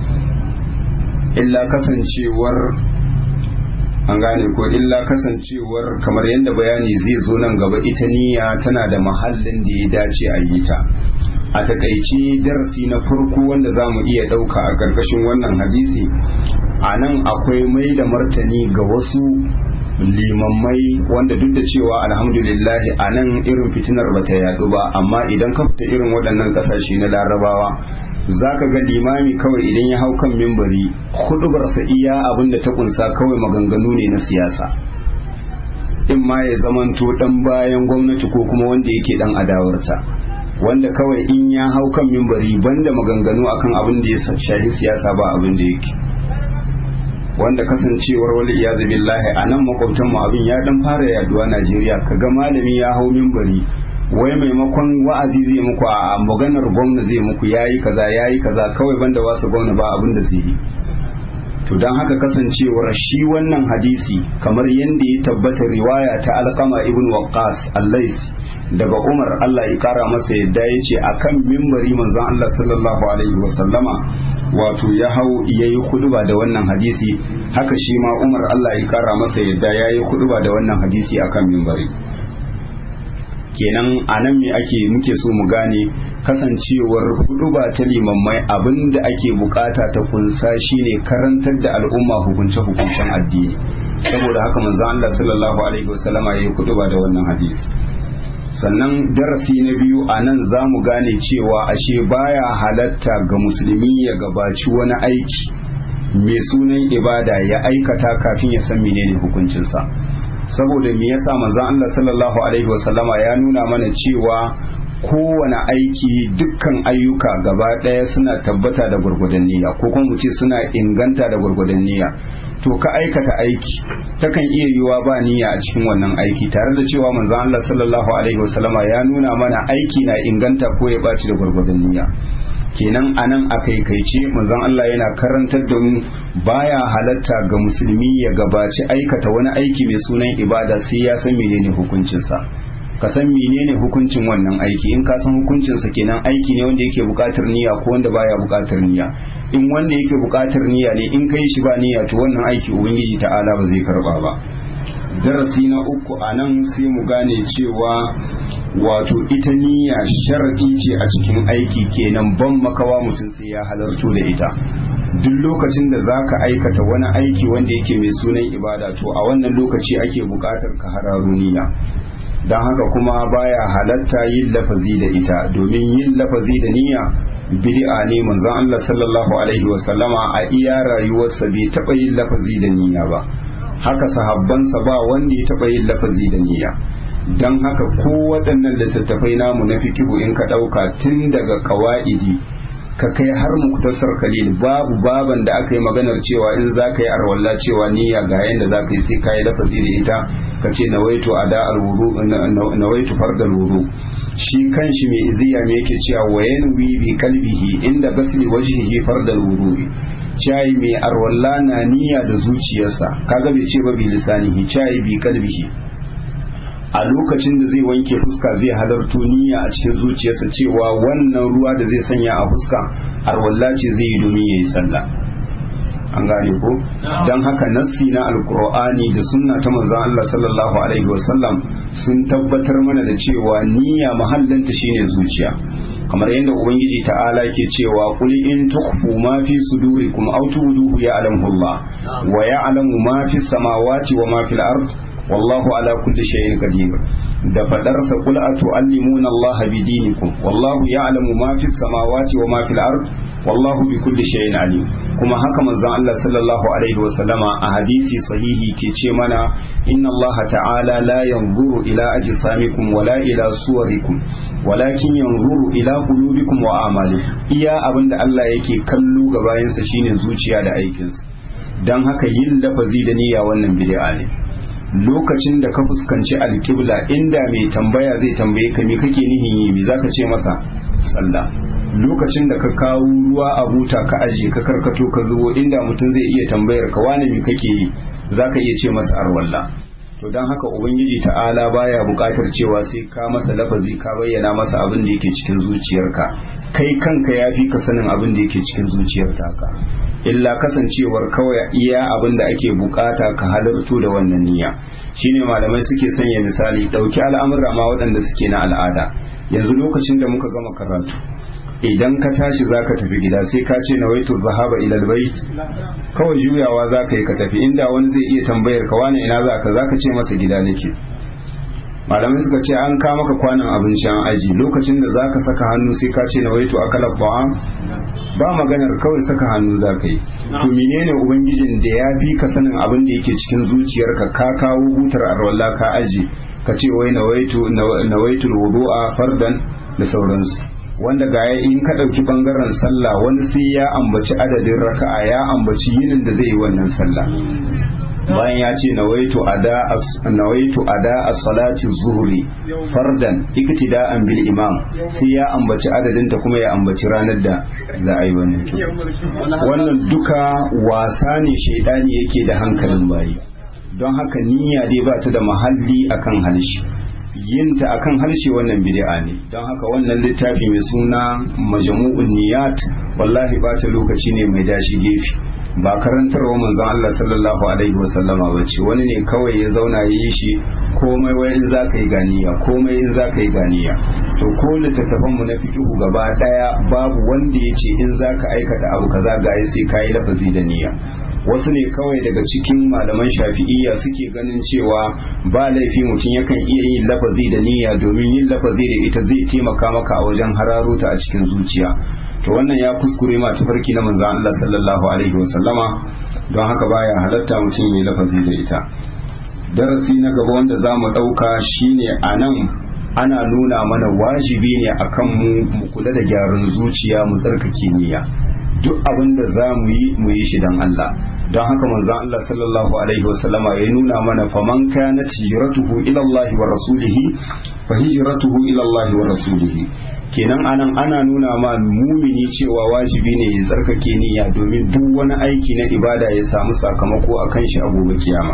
illa kasancewar an gane ko illa kasancewar kamar yadda bayani zai zo nan gaba, ita niyya tana da mahallin da ya dace a yi ta. A takaice darasi na farko wanda za mu iya ɗauka a ƙarƙashin wannan hadisi, a nan akwai mai da martani ga wasu limammai wanda duk da cewa alhamdulillah a nan irin fitinar bata yadu ba, amma idan ka fita irin waɗannan ƙasashe na larabawa za ka ga limami kawai idan ya hau kan mimbari hudubarsa iya abin da ta kunsa kawai maganganu ne na siyasa, in ma ya zamanto dan bayan gwamnati ko kuma wanda yake dan adawarta, wanda kawai in ya hau kan mimbari banda maganganu akan abin da ya shafi siyasa ba abin da yake, wanda kasancewar wali iyazu billahi a nan makwabtan mu abin ya dan fara yaduwa Najeriya, kaga malami ya hau mimbari wai maimakon wa'azi zai muku a maganar gwamna zai muku yayi kaza yayi kaza kawai banda wasu gwamna ba abin da zai yi. To dan haka kasancewar shi wannan hadisi kamar yadda ya tabbata riwaya ta Alqama ibn Waqqas al-Laythi daga Umar Allah ya kara masa yadda yace akan mimbari manzon Allah sallallahu alaihi wasallama wato ya hau yayi khutba da wannan hadisi, haka shi ma Umar Allah ya kara masa yadda yayi khutba da wannan hadisi akan mimbari. Kenan a nan me ake muke so mu gane kasancewar huduba ta limammai abinda ake bukata ta kunsa shine karantar da al'umma hukunce hukuncen addini, saboda haka manzo Allah sallallahu alaihi wasallama yayi huduba da wannan hadisi. Sannan darasi na biyu a nan za mu gane cewa ashe baya halatta ga musulmi ya gabaci wani aiki mai sunan ibada ya aikata kafin ya san menene hukuncinsa. Saboda me yasa manzon Allah sallallahu alaihi wasallama ya nuna mana cewa kowane aiki dukkan ayyuka gaba ɗaya suna tabbata da gwargwadon niyya, ko kuma mu ce suna inganta da gwargwadon niyya. To ka aikata aiki takan iya yiwa ba niyya a cikin wannan aiki, tare da cewa manzon Allah sallallahu alaihi wasallama ya nuna mana aiki na inganta ko ya ɓaci da gwargwadon niyya. Kenan anan a kaikaice manzon Allah yana karantar da mu baya halatta ga musulmi ya gabaci aikata wani aiki mai sunan ibada sai ya san menene hukuncinsa. Ka san menene hukuncin wannan aiki, in ka san hukuncinsa kenan aiki ne wanda yake buƙatar niyya ko wanda baya buƙatar niyya. In wanda yake buƙatar niyya ne in kai shi ba niyya to wannan aiki ubangiji ta'ala ba zai karba ba. Darasi na uku a nan sai mu gane cewa wato ita niyya sharadi ce a cikin aiki, kenan ban makawa mutum sai ya halarto da ita. Duk lokacin da za ka aikata wani aiki wanda yake mai sunan ibada to a wannan lokaci ake buƙatar ka hararo niyya. Don haka kuma baya halatta yin lafazi da ita, domin yin lafazi da niyya bid'a ne. Manzon Allah sallallahu alaihi wasallama a iya rayuwarsa bai taɓa yin lafazi da niyya ba. haka sahabbansa ba wanda ya taɓa yin lafazi da niyya. Don haka ko waɗannan littattafai namu na fikihu in ka ɗauka tun daga ƙawa'idi ka kai har muktasar kalil babu baban da aka yi maganar cewa in za ka yi arwalla cewa niyya ga yadda za ka yi sai ka yi lafazi da ita ka ce nawaitu ada alwudu nawaitu fardal wudu. Shi kanshi mai iziya me yake cewa wayan wi bi kalbihi inda gasli wajhihi fardal wudu. Chai mai arwalla na niyya da zuciyarsa, kaga bai ce ba bi lisanihi, chai bi kalbihi. A lokacin da zai wanke fuska zai halarto niyya a cikin zuciyarsa cewa wannan ruwa da zai sanya a fuska arwalla ce zai yi domin yayi sallah. An gane ko? Don haka nassi na alkur'ani da sunna ta manzon Allah sallallahu alaihi wasallam sun tabbatar mana da cewa niyya mahallinta shine zuciya. Kamar yadda ubangiji ta'ala ke cewa qul in tukhfu ma fi sudurikum aw tubduhu ya'lamu Allah wa ya'lamu ma fi samawati wa ma fil ard wallahu ala kulli shay'in qadir. Da fadarsa qul atu'allimuna Allah bidinikum wallahu ya'lamu ma fi samawati wa ma fil ard wallahu bi kulli shay'in alim. Kuma haka manzon Allah sallallahu alaihi wa sallama a hadisi sahihi ke ce mana inna Allah ta'ala la yanzuru ila ajsamikum wala ila suwarikum walakin yanzuru ila qulubikum wa a'malikum. Iya abinda Allah yake kallo ga bayansa shine zuciya da aikinsa. Dan haka yin lafazi da niyya wannan bid'a ne. Lokacin da ka fuskanci alƙibla inda mai tambaya zai tambaye ka me kake nihin yi me zaka ce masa sallah. Lokacin da ka kawo ruwa a buta ka aje ka karkato ka zubo inda mutum zai iya tambayar ka wane me kake yi zaka iya ce masa arwalla. To dan haka ubangiji ta'ala baya buƙatar cewa sai ka masa lafazi ka bayyana masa abin da yake cikin zuciyarka, kai kanka yafi ka sanin abin da yake cikin zuciyarka ka. Illa kasancewar kawai iya abin da ake bukata ka halarto da wannan niyya. Shine malamai suke sanya misali, dauki al'amura ma waɗanda suke na al'ada. Yanzu lokacin da muka gama karatu idan ka tashi zaka tafi gida sai ka ce nawaitu zahaba ila albayt, kawai juyawa zaka yi ka tafi. Inda wani zai iya tambayar ka wani ina zaka zaka ce masa gida nake. Malamai suka ce an ka maka kwanan abinci an aji, lokacin da zaka saka hannu sai ka ce nawaitu akala ta'am, ba maganar kawai saka hannu zaka yi. To menene ubangijin da ya fi ka sanin abin da yake cikin zuciyarka ka kawo butar arwalla ka aji ka ce wai nawaitu nawaitu wudu'a fardan da sauransu. Wanda ga in ka ɗauki ɓangaren sallah wani sai ya ambaci adadin raka'a ya ambaci yinin da zai yi wannan sallah. Bayan ya ce nawaitu ada nawaitu ada as-salati zuhri fardan iktida'an bil imam sai ya ambaci adadin ta kuma ya ambaci ranar da za a yi wannan. Wannan duka wasa ne shaidani yake da hankalin bayi. Don haka niyya dai ba ta da mahalli akan halshi. Yinta akan harshe wannan bid'a ne. Don haka wannan littafi mai suna majmu'un niyat wallahi ba ta lokaci ne mai dashi gefe, ba karantarwa manzon Allah sallallahu alaihi wasallama bace, wani ne kawai ya zauna yi shi komai wai in zaka yi ganiya komai in zaka yi ganiya. To ko littattafan mu na fiqhu gaba daya babu wanda yace in zaka aikata abu kaza ga sai kai lafazi da niyya. Wasu ne kawai daga cikin malaman shafi'iyya suke ganin cewa ba laifi mutum yakan iya yin lafazi da niyya domin yin lafazi da ita zai taimaka maka a wajen hararo ta a cikin zuciya. To wannan ya kuskure ma tafarki na manzon Allah sallallahu alaihi wasallama, don haka baya halatta mutum ya yi lafazi da ita. Darasi na gaba wanda za mu ɗauka shine a nan ana nuna mana wajibi ne akan mu mu kula da gyaran zuciya mu tsarkake niyya. Duk abin da za mu yi mu yi shi don Allah. Don haka manzon Allah sallallahu alaihi wasallama ya nuna mana faman kanat hijratuhu ila Allah wa rasulihi fa hijratuhu ila Allah wa rasulihi. Kenan anan ana nuna ma mumini cewa wajibi ne ya tsarkake niyya domin duk wani aiki na ibada ya samu sakamako akan shi a gobe kiyama.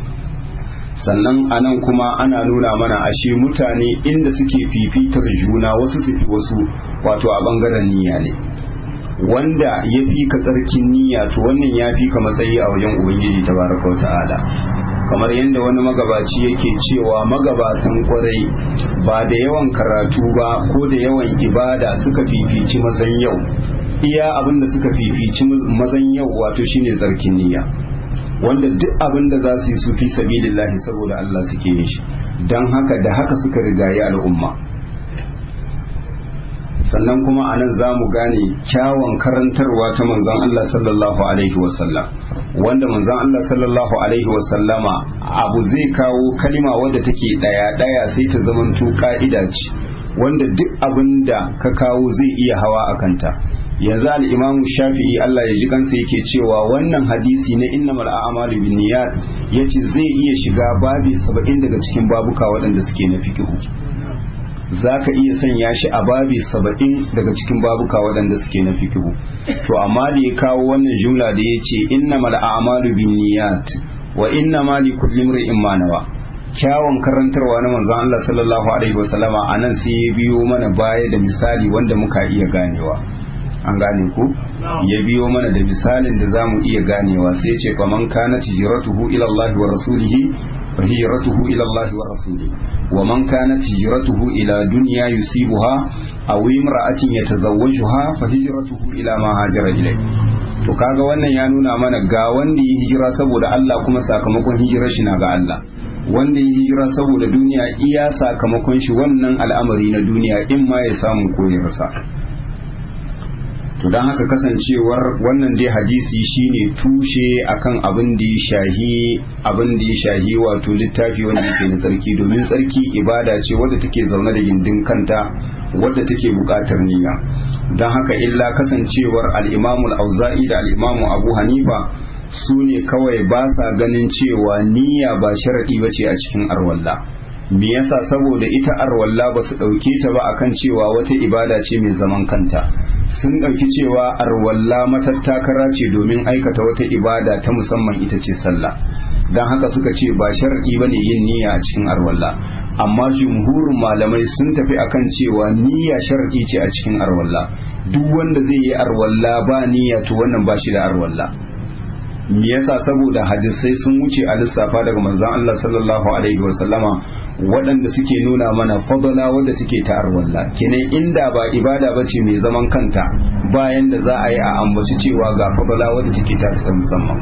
Sannan anan kuma ana nuna mana ashe mutane inda suke fifitar juna wasu su fi wasu, wato a bangaren niyya ne. Wanda ya fi ka tsarkin niyya to wannan ya fi ka matsayi a wajen ubangiji tabaraka wa ta'ala. Kamar yadda wani magabaci yake cewa magabatan kwarai ba da yawan karatu ba ko da yawan ibada suka fifici mazan yau, iya abin da suka fifici mazan yau wato shine tsarkin niyya. Wanda duk abin da za su yi su fi sabilillahi saboda Allah suke yin shi, don haka da haka suka rigayi al'umma. sannan kuma a nan za mu gane kyawun karantarwa ta manzon Allah sallallahu alaihi wasallam, wanda manzon Allah sallallahu alaihi wasallama abu zai kawo kalima wadda take daya daya sai ta zamanto ka'ida ce, wanda duk abin da ka kawo zai iya hawa a kanta. Yanzu al-Imam Shafi'i Allah ya ji kansa yake cewa wannan hadisi na innamal a'malu binniyat yace zai iya shiga babi saba'in daga cikin babuka waɗanda suke na fiqh. Zaka iya sanya shi a babi saba'in daga cikin babuka waɗanda suke na fiqh. To amma da ya kawo wannan jumla da yace innamal a'malu binniyat wa innamal likulli imrin ma nawa, kyawun karantarwa na manzon Allah sallallahu alaihi wasallama anan sai ya biyo mana baya da misali wanda muka iya ganewa. An gane ku ya biyo mana da misalin da zamu iya ganewa, sai ce faman kana hijratuhu ila Allah wa rasulihi fa hijratuhu ila Allah wa rasulihi wa man kana hijratuhu ila dunya yusibuha aw imra'atin yatazawwajuha fa hijratuhu ila ma hajara ilay. To kaga wannan ya nuna mana ga wanda ya hijira saboda Allah kuma sakamakon hijirar shi na ga Allah, wanda ya hijira saboda duniya iya sakamakon shi wannan al'amari na duniya in ma ya samu ko ya rasa. To don haka kasancewar wannan dai hadisi shine tushe akan abin da ya shahi abin da ya shahi wato littafi wanda yake na tsarki, domin tsarki ibada ce wadda take zaune da gindin kanta wadda take buƙatar niyya. Don haka illa kasancewar al-Imam al-Auza'i da al-Imam Abu Hanifa su ne kawai ba sa ganin cewa niyya ba sharadi bace a cikin arwalla. Me yasa? Saboda ita arwalla ba su ɗauke ta ba akan cewa wata ibada ce mai zaman kanta, sun ɗauki cewa arwalla matattakara ce domin aikata wata ibada ta musamman ita ce sallah. Don haka suka ce ba shar'i bane yin niyya a cikin arwalla, amma jumhurin malamai sun tafi akan cewa niyya shar'i ce a cikin arwalla. Duk wanda zai yi arwalla ba niyya to wannan ba shi da arwalla. Me yasa? Saboda hadisai sun wuce a lissafa daga manzon Allah sallallahu alaihi wasallama waɗanda suke nuna mana fadala wadda take ta arwalla. Kenan inda ba ibada bace mai zaman kanta bayan da za a yi a ambaci cewa ga fadala wadda take ta ta musamman.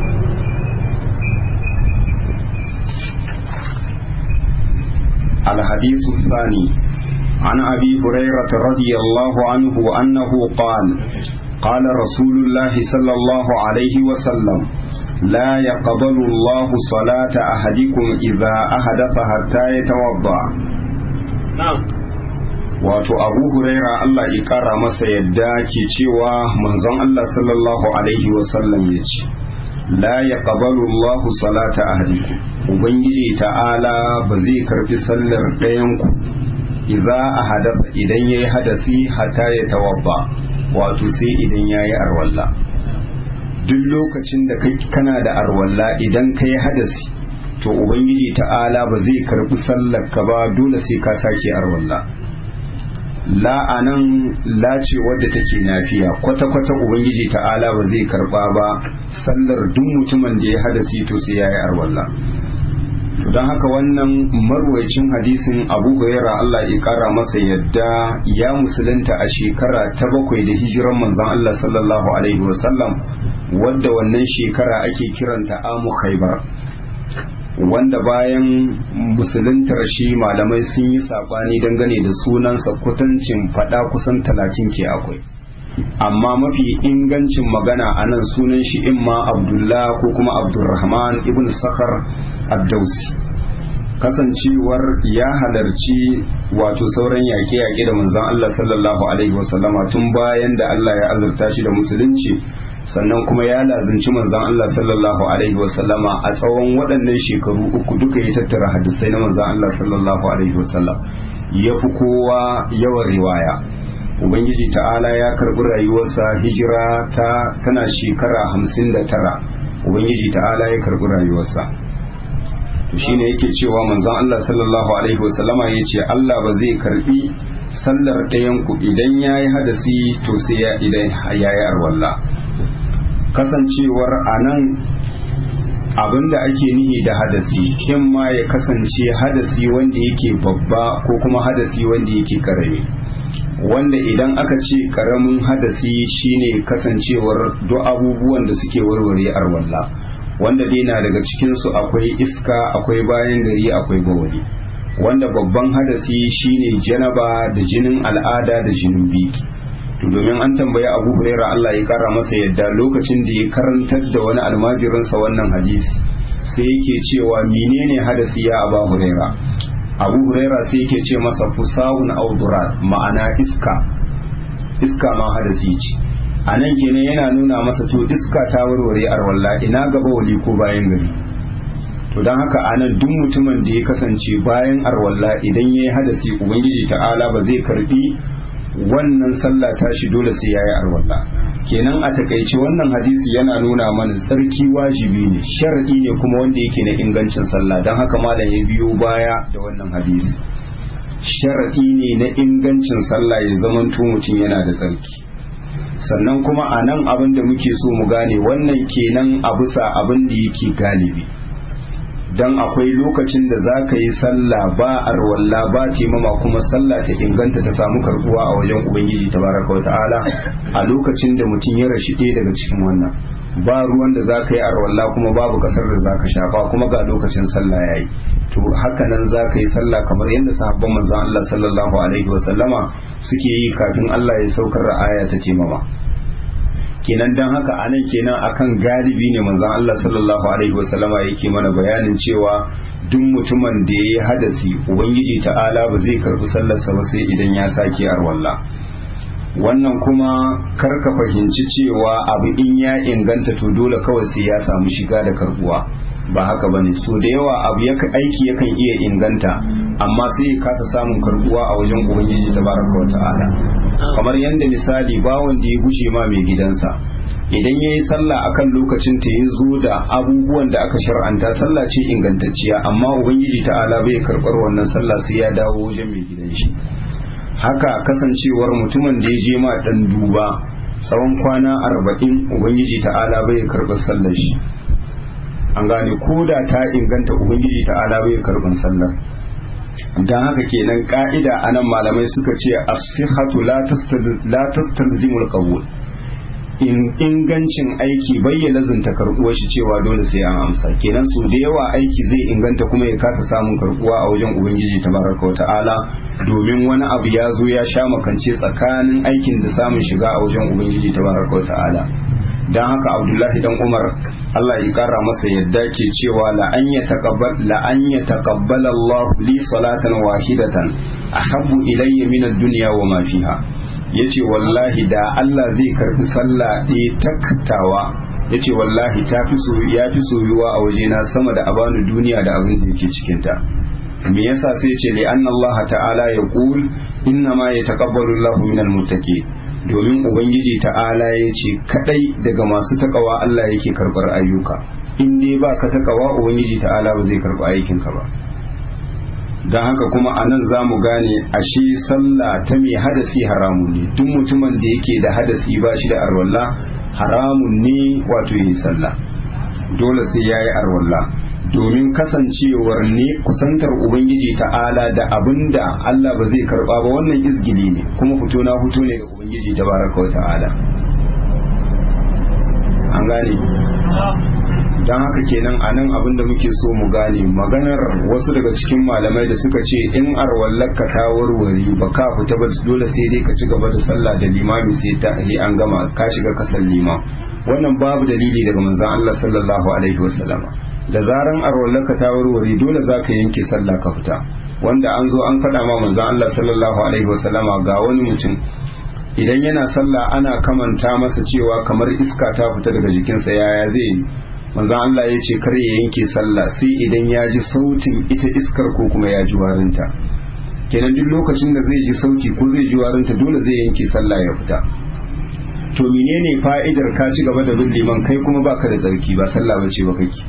الحديث الثاني عن أبي هريرة رضي الله عنه أنه قال قال رسول الله صلى الله عليه وسلم لا يقبل الله صلاة أحدكم إذا أحدث حتى يتوضأ. نعم. wato Abu Huraira Allah ya kara masa yadda ke cewa manzon Allah sallallahu alaihi wasallam ya ce la yaqbalu Allah salata ahadikum, ubangiji ta'ala ba zai karbi sallar ɗayan ku idza ahadatha idan yayi hadasi hatta ya tawadda, wato sai idan yayi arwalla. Duk lokacin da kana da arwalla idan kai hadasi to ubangiji ta'ala ba zai karbi sallar ka ba, dole sai ka sake arwalla. La anan la ce wadda take nafiya, kwata-kwata ubangiji ta'ala ba zai karba ba sallar duk mutumin da ya hadasi to sai yayi arwalla. Don haka wannan marwayacin hadisin Abu Hurairah Allah ya kara masa yadda ya musulunta a shekara ta bakwai da hijiran manzon Allah sallallahu alaihi wasallam, wadda wannan shekara ake kiranta Amu Khaybar, wanda bayan musuluntar shi malamai sun yi sabani dangane da sunansa, kwatancin fada kusan talatin ke akwai, amma mafi ingancin magana anan sunan shi imma Abdullah ko kuma Abdurrahman ibn Sakhar ad-Dawsi, kasancewar ya halarci wato sauran yaƙe-yaƙe da manzon Allah sallallahu alaihi wasallama tun bayan da Allah ya azurta shi da musulunci, sannan kuma ya lazimci manzon Allah sallallahu alaihi wasallama a tsawon waɗannan shekaru uku duka ya tattara hadisai na manzon Allah sallallahu alaihi wasallam, ya fi kowa yawan riwaya. Ubangiji ta'ala ya karɓi rayuwarsa hijira ta tana shekara hamsin da tara, Ubangiji ta'ala ya karɓi rayuwarsa. Shine yake cewa manzon Allah sallallahu alaihi wasallama ya ce Allah ba zai karɓi sallar ɗayan ku idan ya yi hadasi to sai ya idan ya yi arwalla. Kasancewar a nan abinda ake nihi da hadasi in ma ya kasance hadasi wanda yake babba ko kuma hadasi wanda yake karami, wanda idan aka ce karamin hadasi shine kasancewar duk abubuwan da suke warware arwalla, wanda dai na daga cikinsu akwai iska, akwai bayan gari, akwai bawali. Wanda babban hadasi shine janaba da jinin al'ada da jinin biki, to domin an tambayi Abu Huraira Allah ya kara masa yadda lokacin da ya karantar da wani almajirinsa wannan hadisi sai yake cewa menene hadasi ya Abu Huraira Abu Huraira sai yake ce masa fusawun audurat ma'ana iska iska ma hadasi ce a nan kenan yana nuna masa to iska ta warware arwalla ina gaba wali ko bayan gari to don haka a nan duk mutumin da ya kasance bayan arwalla idan ya yi hadasi ubangiji ta'ala ba zai karbi wannan sallah tashi dole sai yayi arwalla kenan a takaice wannan hadisi yana nuna mana tsarki wajibi ne shar'i ne kuma wanda yake na ingancin sallah don haka malam ya biyo baya da wannan hadisi shar'i ne na ingancin sallah ya zamanto mutum yana da tsarki sannan kuma a nan abin da muke so mu gane wannan kenan a bisa abin da yake galibi dan akwai lokacin da za ka yi sallah ba arwalla ba taimama kuma sallah ta inganta ta samu karbuwa a wajen ubangiji tabaraka wa ta'ala a lokacin da mutum ya rashi ɗaya daga cikin wannan ba ruwan da za ka yi arwalla kuma babu kasar da za ka shafa kuma ga lokacin sallah yayi to haka nan za ka yi sallah kamar yadda sahabban manzon Allah sallallahu alaihi wa sallama suke yi kafin Allah ya saukar da aya ta taimama kenan dan haka anan kenan akan galibi ne manzon Allah sallallahu alaihi wasallama yake mana bayanin cewa duk mutumin da yayi hadasi ubangiji ta'ala ba zai karbi sallarsa ba sai idan ya sake arwalla wannan kuma karka fahimci cewa abu in ya inganta to dole kawai sai ya samu shiga da karbuwa ba haka bane so da yawa abu yaka aiki yakan iya inganta amma sai ya kasa samun karbuwa a wajen ubangiji tabaraka wa ta'ala kamar yadda misali bawon da ya gushe ma mai gidansa idan ya yi sallah akan lokacin ta ya zo da abubuwan da aka shar'anta sallah ce ingantacciya amma ubangiji ta'ala bai karɓar wannan sallah sai ya dawo wajen mai gidan shi haka kasancewar mutumin da ya je ma dan duba tsawon kwana arba'in ubangiji ta'ala bai karɓar sallar shi an gane ko da ta inganta ubangiji ta'ala bai karɓar sallar dan haka kenan ka'ida anan malamai suka ce as-sihhatu la tastalzimul qabul in ingancin aiki bayyana zanta karbuwar shi cewa dole sai an amsa kenan su da yawa aiki zai inganta kuma ya kasa samun karbuwa a wajen ubangiji tabaraka wa ta'ala domin wani abu ya zo ya sha makance tsakanin aikin da samun shiga a wajen ubangiji tabaraka wa ta'ala dan haka abdullahi dan umar Allah ya kara masa yadda ke cewa la an yataqabbal la an yataqabbal Allah li salatan wahidatan ahabbu ilayya min ad-dunya wa ma fiha yace wallahi da Allah zai karbi sallah ɗaya taktawa yace wallahi ta fi so ya fi soyuwa a wajena sama da abanu duniya da abin da yake cikin ta me yasa sai yace li anna Allah ta'ala yaqul inna ma yataqabbalu Allahu minal muttaqin domin ubangiji ta'ala ya ce kadai daga masu takawa Allah yake karbar ayyuka in dai ba ka takawa ubangiji ta'ala ba zai karbi aikinka ba don haka kuma a nan za mu gane ashe sallah ta mai hadasi haramun ne duk mutumin da yake da hadasi ba shi da arwalla haramun ne wato yi sallah dole sai ya yi arwalla domin kasancewar ne kusantar ubangiji ta'ala da abin da Allah ba zai karba ba wannan izgili ne kuma fito na fito ne da ubangiji tabaraka wa ta'ala an gane don haka kenan a nan abin da muke so mu gane maganar wasu daga cikin malamai da suka ce in arwallaka ta warware ba ka fita ba dole sai dai ka ci gaba da sallah da limami sai ta an gama ka shiga kasar liman wannan babu dalili daga manzon Allah sallallahu alaihi wasallam da zaran arwallaka ta warware dole za ka yanke sallah ka fita wanda an zo an faɗa ma manzon Allah sallallahu alaihi wasallama ga wani mutum idan yana sallah ana kamanta masa cewa kamar iska ta fita daga jikinsa yaya zai yi manzon Allah ya ce kar ya yanke sallah sai idan ya ji sautin ita iskar ko kuma ya ji warinta kenan duk lokacin da zai ji sauti ko zai ji warinta dole zai yanke sallah ya fita to menene fa'idar ka ci gaba da bin liman kai kuma baka da tsarki ba sallah bace ba kake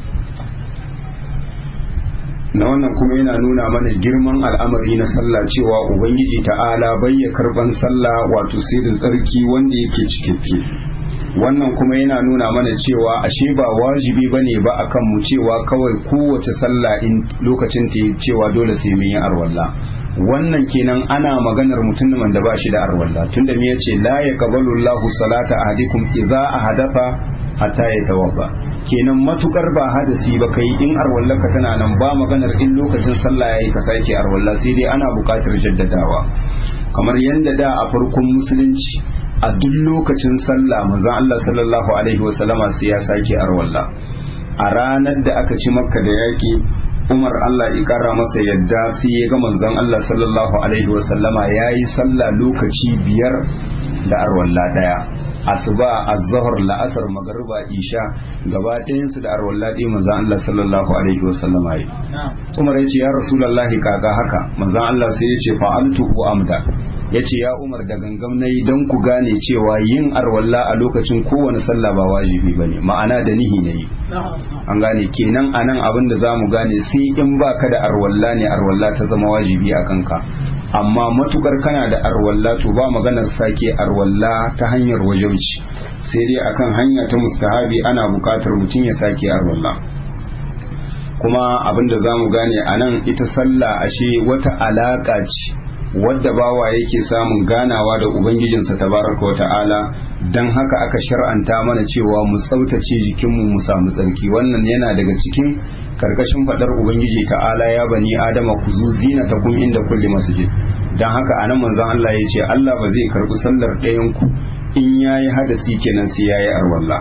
na wannan kuma yana nuna mana girman al'amari na sallah cewa ubangiji ta'ala bai ya karban sallah wato sai da tsarki wanda yake cikakke wannan kuma yana nuna mana cewa ashe ba wajibi bane ba akan mu cewa kawai kowace sallah in lokacin ta cewa dole sai mun yi arwalla wannan kenan ana maganar mutumin da ba shi da arwalla tunda me yace la yaqbalu Allahu salata ahadikum idza ahadatha hatta yatawabba kenan matukar ba hadasi ba kai in arwallaka tana nan ba maganar in lokacin sallah yayi ka sake arwalla sai dai ana buƙatar jaddadawa kamar yadda da a farkon musulunci a duk lokacin sallah manzon Allah sallallahu alaihi wasallama sai ya sake arwalla. A ranar da aka ci makka da yaki Umar Allah ya kara masa yadda sai ya ga manzon Allah sallallahu alaihi wasallama yayi sallah lokaci biyar da arwalla daya, asuba az-zuhr la'asar magriba isha gaba ɗayan su da arwalla ɗaya manzon Allah sallallahu alaihi wasallama yi. Umar ya ce ya rasulullahi kaga haka, manzon Allah sai ya ce fa'altuhu amda, ya ce ya Umar da gangam na yi don ku gane cewa yin arwalla a lokacin kowane sallah ba wajibi ba ne, ma'ana da nihi na yi. An gane kenan a nan abin da za mu gane sai in ba ka da arwalla ne arwalla ta zama wajibi a kanka, amma matukar kana da arwalla to ba maganar sake arwalla ta hanyar wajauci, sai dai akan hanya ta mustahabi ana bukatar mutum ya sake arwalla. Kuma abin da za mu gane a nan ita sallah ashe wata alaka ce wadda bawa yake samun ganawa da ubangijinsa tabaraka wa ta'ala, don haka aka shar'anta mana cewa mu tsautace jikinmu mu samu tsarki. Wannan yana daga cikin karkashin fadar ubangiji ta'ala ya bani adama ku zu zinatakum inda kulli masjid. Don haka anan manzon Allah ya ce Allah ba zai karbi sallar ɗayan ku in yayi hadasi kenan sai yayi arwalla.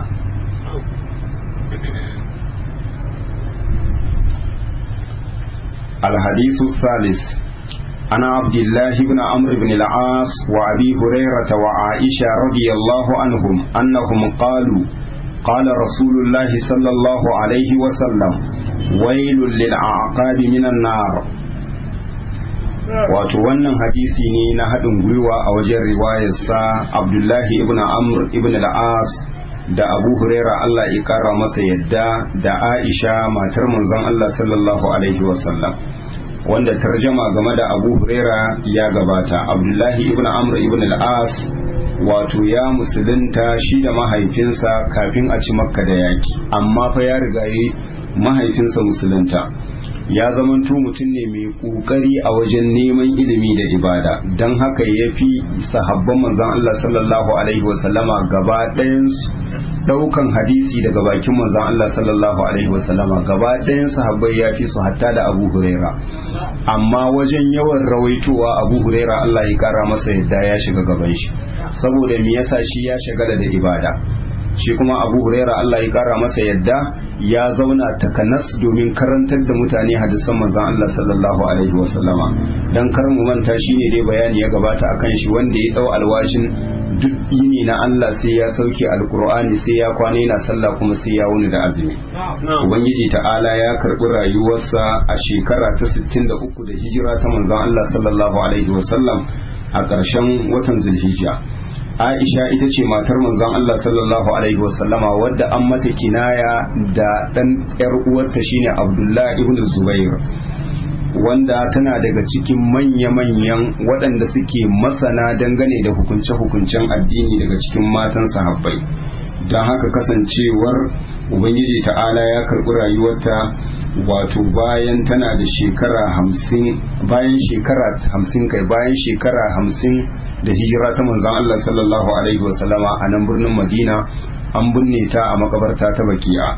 الحديث الثالث عن عبد الله بن عمرو بن العاص وأبي هريرة وعائشة رضي الله عنهم أنهم قالوا قال رسول الله صلى الله عليه وسلم ويل للأعقاب من النار. wato wannan hadisi ne na haɗin gwiwa a wajen riwayarsa Abdullahi ibn Amr ibn al-As da Abu Huraira Allah ya kara masa yadda da Aisha matar manzon Allah sallallahu alaihi wasallam, wanda tarjama game da Abu Huraira ya gabata. Abdullahi ibn Amr ibn al-As wato ya musulunta shi da mahaifinsa kafin a ci Makka da yaki, amma fa ya riga yi mahaifinsa musulunta. Ya zamanto mutum ne mai kokari a wajen neman ilimi da ibada, don haka ya fi sahabban manzon Allah sallallahu alaihi wasallama gaba ɗayansu daukan hadisi daga bakin manzon Allah sallallahu alaihi wasallama. Gaba ɗayan sahabbai ya fi su hatta da Abu Huraira, amma wajen yawan rawaitowa Abu Huraira Allah ya kara masa yadda ya shiga gaban shi, saboda me yasa shi ya shagala da ibada, shi kuma Abu Huraira Allah ya kara masa yadda ya zauna takanas domin karantar da mutane hadisan manzon Allah sallallahu alaihi wasallama. Dan kar mu manta shine dai bayani ya gabata akan shi, wanda ya dau alwashin duk yini na Allah sai ya sauke alkur'ani sai ya kwana yana sallah kuma sai ya wuni da azumi. Ubangiji ta'ala ya karbi rayuwarsa a shekara ta sittin da uku da hijira ta manzon Allah sallallahu alaihi wasallam a ƙarshen watan Zulhijja. Aisha ita ce matar manzon Allah sallallahu alaihi wasallama wadda an mata kinaya da dan yar uwarta shine Abdullah ibn Zubair, wanda tana daga cikin manya-manyan waɗanda suke masana dangane da hukunce-hukuncen addini daga cikin matan sahabbai. Don haka kasancewar Ubangiji ta'ala ya karɓi rayuwarta wato bayan tana da shekara hamsin bayan shekara hamsin kai bayan shekara hamsin da hijira ta manzon Allah sallallahu alaihi wasallama a nan birnin Madina, an binne ta a makabarta ta Baki'a.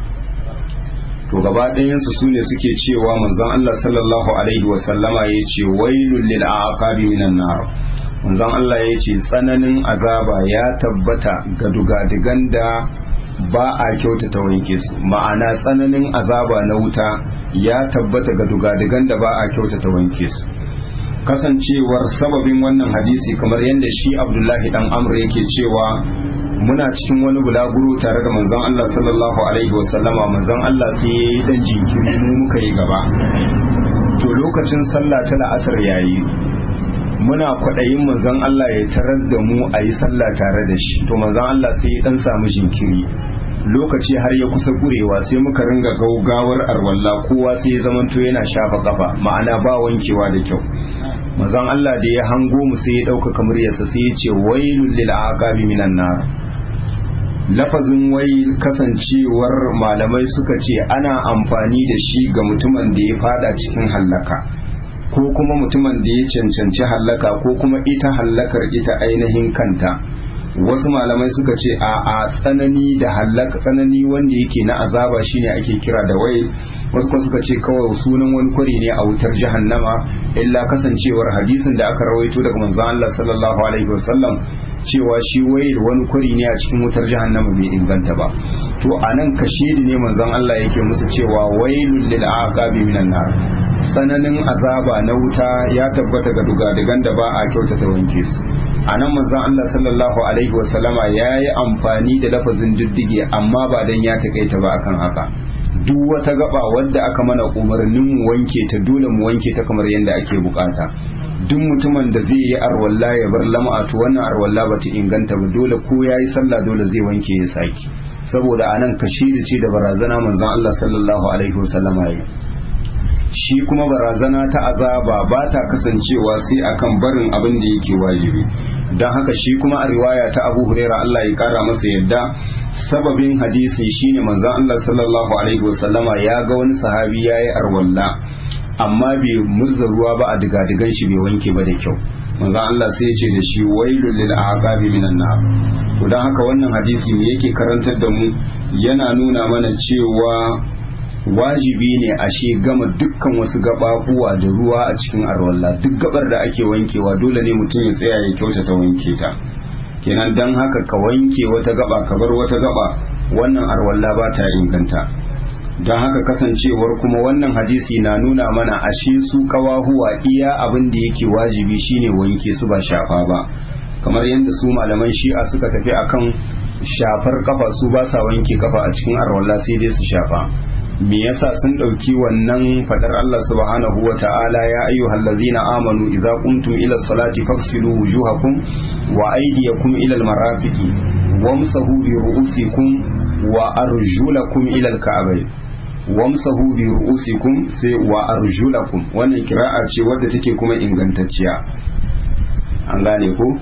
To gaba ɗayansu su ne suke cewa manzon Allah sallallahu alaihi wasallama ya ce wailul lil aqabi minan nar. Manzon Allah ya ce tsananin azaba ya tabbata ga dugadigan da ba a kyautata wanke su, ma'ana tsananin azaba na wuta ya tabbata ga dugadigan da ba a kyautata wanke su. Kasancewar sababin wannan hadisi kamar yadda shi Abdullahi dan Amr yake cewa muna cikin wani bulaguro tare da manzon Allah sallallahu alaihi wasallama, manzon Allah sai ya yi dan jinkiri mu muka yi gaba. To lokacin sallah ta la'asar yayi, muna kwaɗayin manzon Allah ya tarar da mu a yi sallah tare da shi, to manzon Allah sai ya dan samu jinkiri, lokaci har ya kusa kurewa sai muka ringa gaugawar arwalla, kowa sai ya zamanto yana shafa kafa, ma'ana ba wankewa da kyau. Manzon Allah da ya hango mu sai ya ɗauka muryarsa sai ya ce wailul lil aqabi minan nar. Lafazin wail kasancewar malamai suka ce ana amfani da shi ga mutumin da ya fada cikin hallaka, ko kuma mutumin da ya cancanci hallaka, ko kuma ita hallakar ita ainihin kanta. wasu malamai suka ce a a tsanani da halaka tsanani wanda yake na azaba shine ake kira da wail, wasu kuma suka ce kawai sunan wani kwari ne a wutar jahannama, illa kasancewar hadisin da aka rawaito daga manzon Allah sallallahu alaihi wasallam cewa shi wail wani kwari ne a cikin wutar jahannama bai inganta ba. to anan kashedi ne manzon Allah yake musu cewa wailul lil aqabi minan nar, tsananin azaba na wuta ya tabbata ga dugadigan da ba a kyautata wanke su. a nan manzon Allah sallallahu alaihi wasallama ya yi amfani da lafazin diddige amma ba dan ya takaita ba akan haka. duk wata gaba wadda aka mana umarnin mu wanke ta dole mu wanke ta kamar yadda ake bukata. duk mutumin da zai yi arwalla ya bar lam'a to wannan arwalla bata inganta ba, dole ko yayi sallah dole zai wanke ya saki, saboda anan kashiri ce da barazana manzon Allah sallallahu alaihi wasallama ya. shi kuma barazana ta azaba ba ta kasancewa sai akan barin abin da yake wajibi. don haka shi kuma a riwaya ta Abu Huraira Allah ya kara masa yadda, sababin hadisi shine manzon Allah sallallahu alaihi wasallama ya ga wani sahabi yayi arwalla amma bai murza ruwa ba a digadigan shi bai wanke ba da kyau. manzon Allah sai ya ce da shi wailul lil aqabi minan nar. to don haka wannan hadisi ne yake karantar da mu, yana nuna mana cewa wajibi ne ashe gama dukkan wasu gababuwa da ruwa a cikin arwalla. duk gabar da ake wankewa dole ne mutum ya tsaya ya kyautata wanke ta. kenan dan haka ka wanke wata gaba ka bar wata gaba, wannan arwalla ba ta inganta. don haka kasancewar kuma wannan hadisi na nuna mana ashe su kawahuwa iya abin da yake wajibi shine wanke su ba shafa ba, kamar yadda su malaman shi'a suka tafi akan shafar kafa, su ba sa wanke kafa a cikin arwalla sai dai su shafa. me yasa sun dauki wannan fadar Allah subhanahu wa ta'ala, ya ayyuhal ladzina amanu idza qumtum ila salati faghsilu wujuhakum wa aydiyakum ila almarafiqi wamsahu bi ru'usikum wa arjulakum ila alka'bayn. wamsahu bi ru'usikum sai wa arjulakum, wannan kira'a ce wadda take kuma ingantacciya, an gane ko?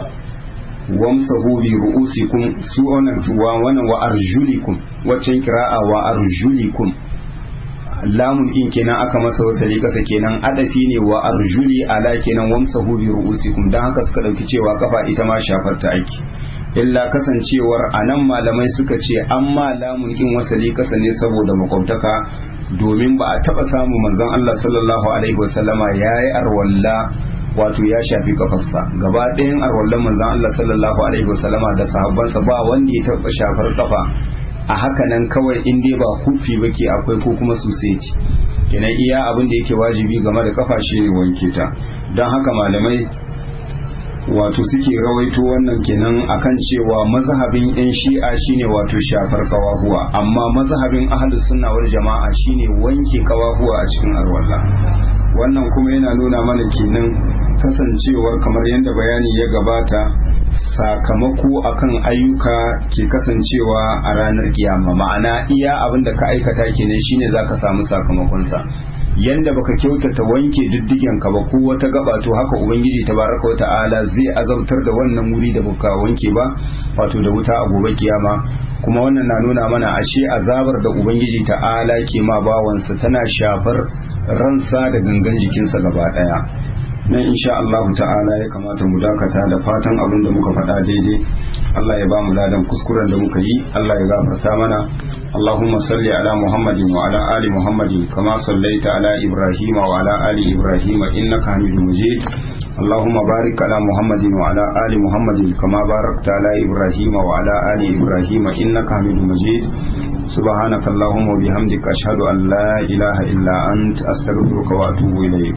wamsahu bi ru'usikum, su wannan wa wannan wa arjulikum, waccan kira'a wa arjulikum, lamun din kenan aka masa wasali kasa kenan adafi ne wa arjuli ala kenan wamsahu bi ru'usikum. dan haka suka dauki cewa kafa ita ma shafar ta aiki, illa kasancewar anan malamai suka ce amma lamun din wasali kasa ne saboda makwabtaka, domin ba a taba samu manzon Allah sallallahu alaihi wasallama yayi arwalla wato ya shafi kafarsa. gaba ɗayan arwallan manzon Allah sallallahu alaihi wasallama da sahabbansa ba wanda ya taɓa shafar kafa a haka nan kawai, in dai ba kufi bake akwai ko kuma suseti. kenan iya abin da yake wajibi game da kafa shine wanke ta. don haka malamai wato suke rawaito wannan kenan akan cewa mazhabin yan shi'a shine wato shafar kawahuwa, amma mazhabin ahlus sunna wal jama'a shine wanke kawahuwa a cikin arwalla. wannan kuma yana nuna mana kenan kasancewar kamar yadda bayani ya gabata, sakamako akan ayyuka ke kasancewa a ranar kiyama, ma'ana iya abin da ka aikata kenan shine zaka samu sakamakonsa. yanda baka kyautata wanke diddigen ka ba ko wata gaba, to haka ubangiji tabaraka wata'ala zai azabtar da wannan wuri da baka wanke ba, wato da wuta a gobe kiyama. kuma wannan na nuna mana ashe azabar da ubangiji ta'ala ke ma bawansa tana shafar ransa da gangan jikinsa gaba daya. nan insha Allah ta'ala ya kamata mu dakata, da fatan abin da muka faɗa daidai Allah ya ba mu ladan kuskuren da muka yi, Allah ya gafarta mana. Allahumma salli ala Muhammadin wa ala ali Muhammadin kama sallaita ala Ibrahim wa ala ali Ibrahim innaka Hamidum Majid. Allahumma barik ala Muhammadin wa ala ali Muhammadin kama barakta ala Ibrahim wa ala ali Ibrahim innaka Hamidum Majid. Subhanaka Allahumma wa bihamdika ashhadu an la ilaha illa anta astaghfiruka wa atubu ilayk.